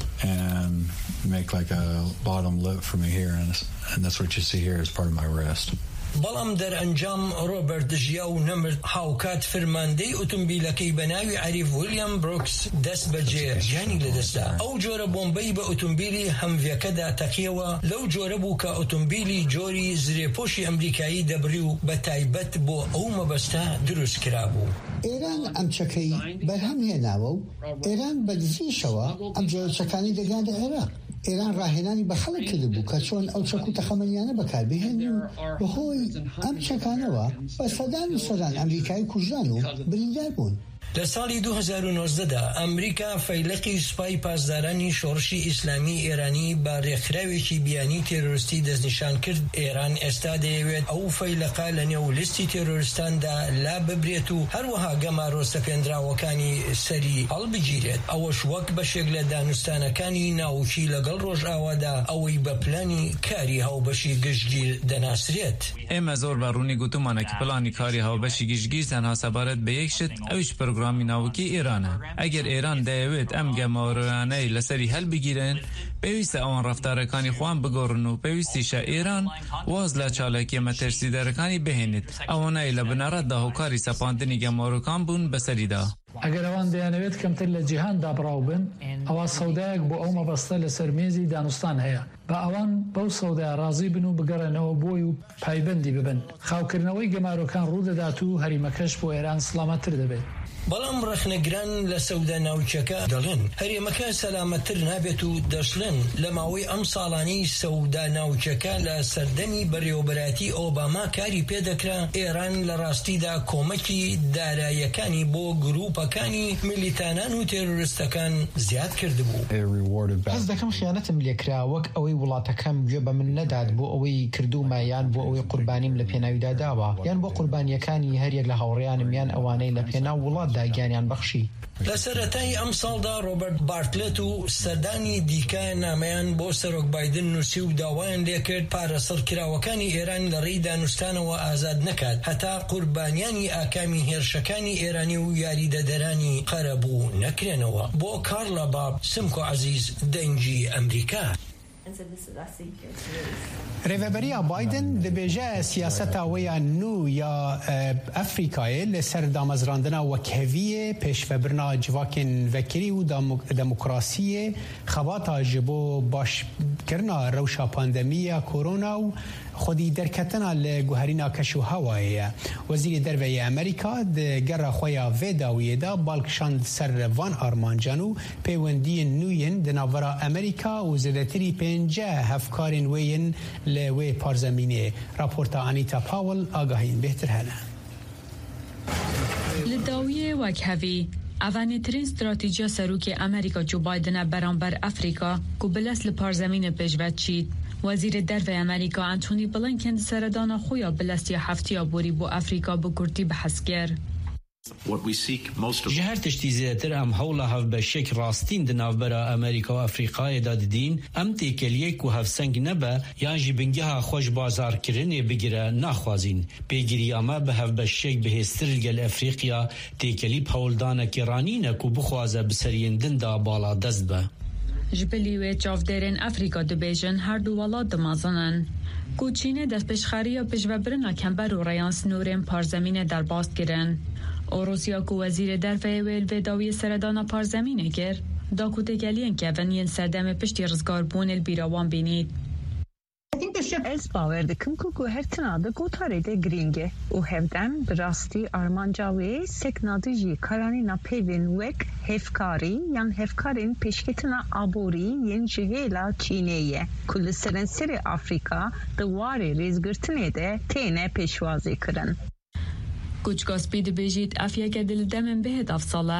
and make like a bottom lip for me here, and, and that's what you see here as part of my wrist. بەڵام دەرئەنجام ڕۆبەرت ژیا و نەمرد. هاوکات فرماندەی ئۆتۆمبیلەکەی بەناوی عەریف ویلیام بروکس دەست بەجێ گیانی لەدەستدا. ئەو جۆرە بۆمبەی بە ئۆتۆمبیلی هەمڤیەکەدا تەقیەوە. لەو جۆرە بوو کە ئۆتۆمبیلی جۆری زرێپۆشی ئەمریکایی دەبری و بە تایبەت بۆ ئەو مەبەستە دروست کرابوو. ئێران ئەم چەکەی بەرهەم هێناوە و ئێران بە دزیشەوە ئەم جۆرە چەکانی دەگاندە عێراق. ئێران ڕاهێنانی بە خەڵک کرد بوو کە چۆن ئەو چەک و تەخەمەنیانە بەکاربهێنن و بەهۆی ئەم چەکانەوە بە سەدان و سەدان ئەمریکایی کوژران و بریندار بوون. لە ساڵی دوو هەزار و نۆزدەدا ئەمریکا فەیلقی سوپای پاسدارانی شۆڕشی ئیسلامی ئێرانی بە ڕێکخراوێکی بیانی تێرۆریستی دەستنیشان کرد. ئێران ئێستا دەیەوێت ئەو فەیلقە لە نێو لیستی تێرۆریستاندا لا ببرێت و هەروەها گەمارۆ سەپێنراوەکانی سەری هەڵبگیرێت. ئەوەش وەک بەشێک لە دانوستانەکانی ناوکی لەگەڵ ڕۆژئاوادا ئەوەی بە پلانی کاری هاوبەشی گشتگیر دەناسرێت. ئێمە زۆر بەڕوونی گوتومانە کە پلانی کاری هاوبەشی گشتگیر تەنها سەبارەت بە یەک شت ئەویش پرۆگرامی ناوکی ئێرانە. ئەگەر ئێران دەیەوێت ئەم گەمارۆیانەی لەسەری هەلبگیرن پێویستە ئەوان ڕەفتارەکانی خۆیان بگۆڕن و پێویستیشە ئێران واز لە چالاکیە مەترسیدەرەکانی بهێنێت. ئەوانەی لە بنەڕەتدا هۆکاری سەپاندنی گەمارۆکان بوون بەسەریدا. ئەگەر ئەوان دەیانەوێت کەمتر لە جیهاندا بڕاو بن، ئەوە سەودایەک بۆ ئەو مەبەستە لەسەر مێزی دانوستان هەیە. بە ئەوان بەو سەودای ڕازی بن و بگەڕێنەوە بۆی و پایبەندی ببن. خاوکردنەوەی گەمارۆکان ڕوودەدات و هەریمەکەش بۆ ئێران سڵامەتتر دەبێت. بەڵام ڕەخنەگران لە سەودا ناوچەکە دەڵێن هەرێمەکە سەلامەتتر نابێت و دەشڵێن لە ماوەی ئەم ساڵانی سەودا ناوچەکە لە سەردەمی بەڕێوەبەراتی ئۆباما کاری پێدەکرا ئێران لە ڕاستیدا کۆمەکی داراییەکانی بۆ گروپەکانی میلیتانان و تێرۆریستەکان زیاد کردبوو. هەز دەکەم خیانەتم لێکرا وەک ئەوەی وڵاتەکەم گوێ بە من نەدات بۆ ئەوەی کردومە یان بۆ ئەوەی قوربانیم لە پێناویدا داوە یان بۆ قوربانیەکانی هەریەک لە هاوڕێیانم یان ئەوانەی لە پێناو وڵات داگیانیان بەخشی. لە سەرەتای ئەم ساڵدا ڕۆبەرت بارتلێت و سەردانی دیکە نامەیان بۆ سەرۆک بایدن نووسی و داوایان لێکرد پارەسەڵ کراوەکانی ئێران لە ڕێی دانوستانەوە ئازاد نەکات هەتا قوربانیانی ئاکامی هێرشەکانی ئێرانی و یاریدەدەرانی قەرەبوو نەکرێنەوە. بۆ کارلا باب سمکۆ عەزیز دەنگی ئەمریکا. ڕێڤەبەریە بایدن دەبێژە سیاسەتا وەیان نو یا ئەفریکایە لەسەر دامەزراندنا وەکهەویە پێشڤەبرنا civakên vekirî û demokrasiyê xebata ji bo başkirina rewşa pandemiya korona û xwedî derketina li guherîna keş û hewayê ye. Wezîrê Derveyê Amerîka di gera xwe ya vê dawiyê de balkişand ser van armancan û peywendiyên nû yên di navbera Amerîka û zêdetirî pênce hevkarên wê yên li wê parzemînê. Raporta Anita Powell agahiyên bêhtir hene. Li dawiyê wekhevî ئەڤانێترین استراتیجیا سەرۆکی ئەمریکا جو بایدنە بەرامبەر ئەفریقا ku bilez li parzemînê pêşvet çît. Wezîrê Derveyê Amerîka Antony Blinken seredana xwe ya bilestiya heftiya borî bo Afrika bi Kurtî behs kir. ji her tiştî zêdetir em hewla hevbeşek rastîn di navbera Amerîka û Afrikayê da didîn em têkeliyek ku hevseng nebe yan jî bingeha xwe ji bazarkirinê bigire naxwazîn. Pêgiriya me bi hevbeşek bihêztir gel Efrîqiya têkelî hewldanekî ranîne ku bixwaze bi seriyên din da bala dest be. Ji bilî wê çavderên Afrika dibêjin her du welat dimezinin. Ku Çînê destpêşxeriya pêşvebirina kember û rêyan snûrên parzemînê derbas kirin. Rusya ku wezîrê derveyê wê li vê dawiyê seredana parzemînê kir, da ku têkeliyên kevin yên serdemê piştî rizgarbûnê li bîra wan bînît. Ez bawer dikim ku guhertina de gotarê de giring e û hevdem bi rastî armanca wê seknadî jî karanîna pevên wek hevkarî yan hevkarên pêşketina aborî yên ji hêla Çînê ye ku li serenserê Afrika di warê rêzgirtinê de têne pêşwazî kirin. Kuçgaspî dibêjît ev yeke di li demên bihêt ev sala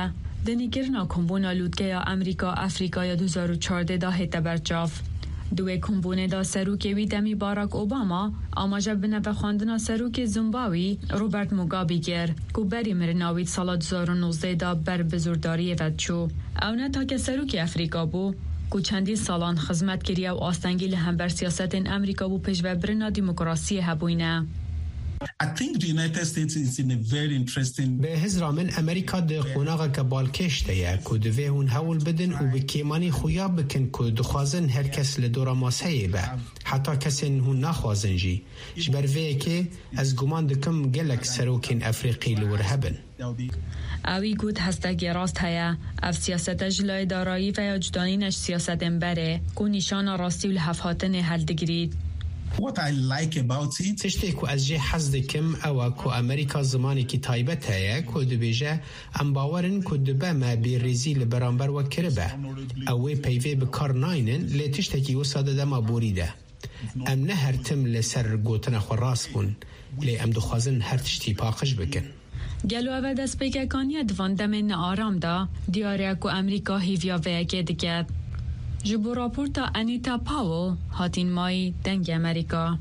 دنیگرنا کمبونا لودگیا امریکا افریقا دو هزار و چهارده دا هیتا برچاف. دوی کمبونه دا سروک وی دمی باراک اوباما آماجه بنه و خواندنا سروک زیمبابوی روبرت موگابی گر که بری مرناوید سال دو هزار و نوزده دا بر بزرگداری ود چو. او نه تا که سروک افریقا بو که چندی سالان خدمت کریه و آستنگی لهم بر سیاست امریکا بو پیش و برنا دیموکراسی هبوینه. I think the United States is in a very interesting. به هزرا من امریکا ده خوناغا کبالکش ده که دوه هون هول بدن و بکیمانی خویا بکن که دخوازن هر کس لدورا ماسهی به حتی کسی هون نخوازن جی جبروه که از گمان دکم گلک سروکین افریقی لور هبن. اوی گود هستگی راست هیا اف سیاست جلای دارایی و یاجدانینش سیاست امبره که نشان راستی و لحفاتن هل دگرید. What I like about it تشتی که از جه حزد کم او که امریکا زمانی که تایبت هیا که دبیجه ام باورن که دبه ما بیریزی لبرانبر و کربه اوی پیوه بکار ناینن لی تشتی که وصاده دما بوریده ام نه هر تم لسر گوتن خو راست بون لی ام دخوازن هر تشتی پاقش بکن. گلو او دست پیککانی دوان دمین آرام دا دیاره که امریکا هیویا ویگه دکت. جبو راپورتا انیتا پاول هاتین مای دنگ امریکا.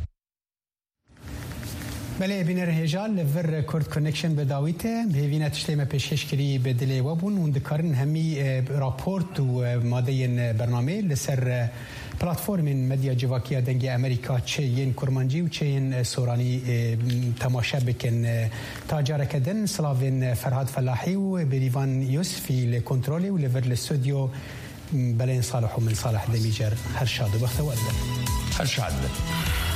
بله بینر هجال لور کرد کنکشن به داویته بهوینه تشتیم پیشکش کری به دلی وابون و دکارن همی راپورت و ماده برنامه لسر پلاتفورم مدیا جواکیا دنگ امریکا چه ین کرمانجی و چه ین سورانی تماشا بکن تاجر کدن سلاوین فرهاد فلاحی و بریوان یوسفی لکنترولی و لور الاستودیو بلين صالح ومن صالح دميجر هرشاد وبخت وأدب هرشاد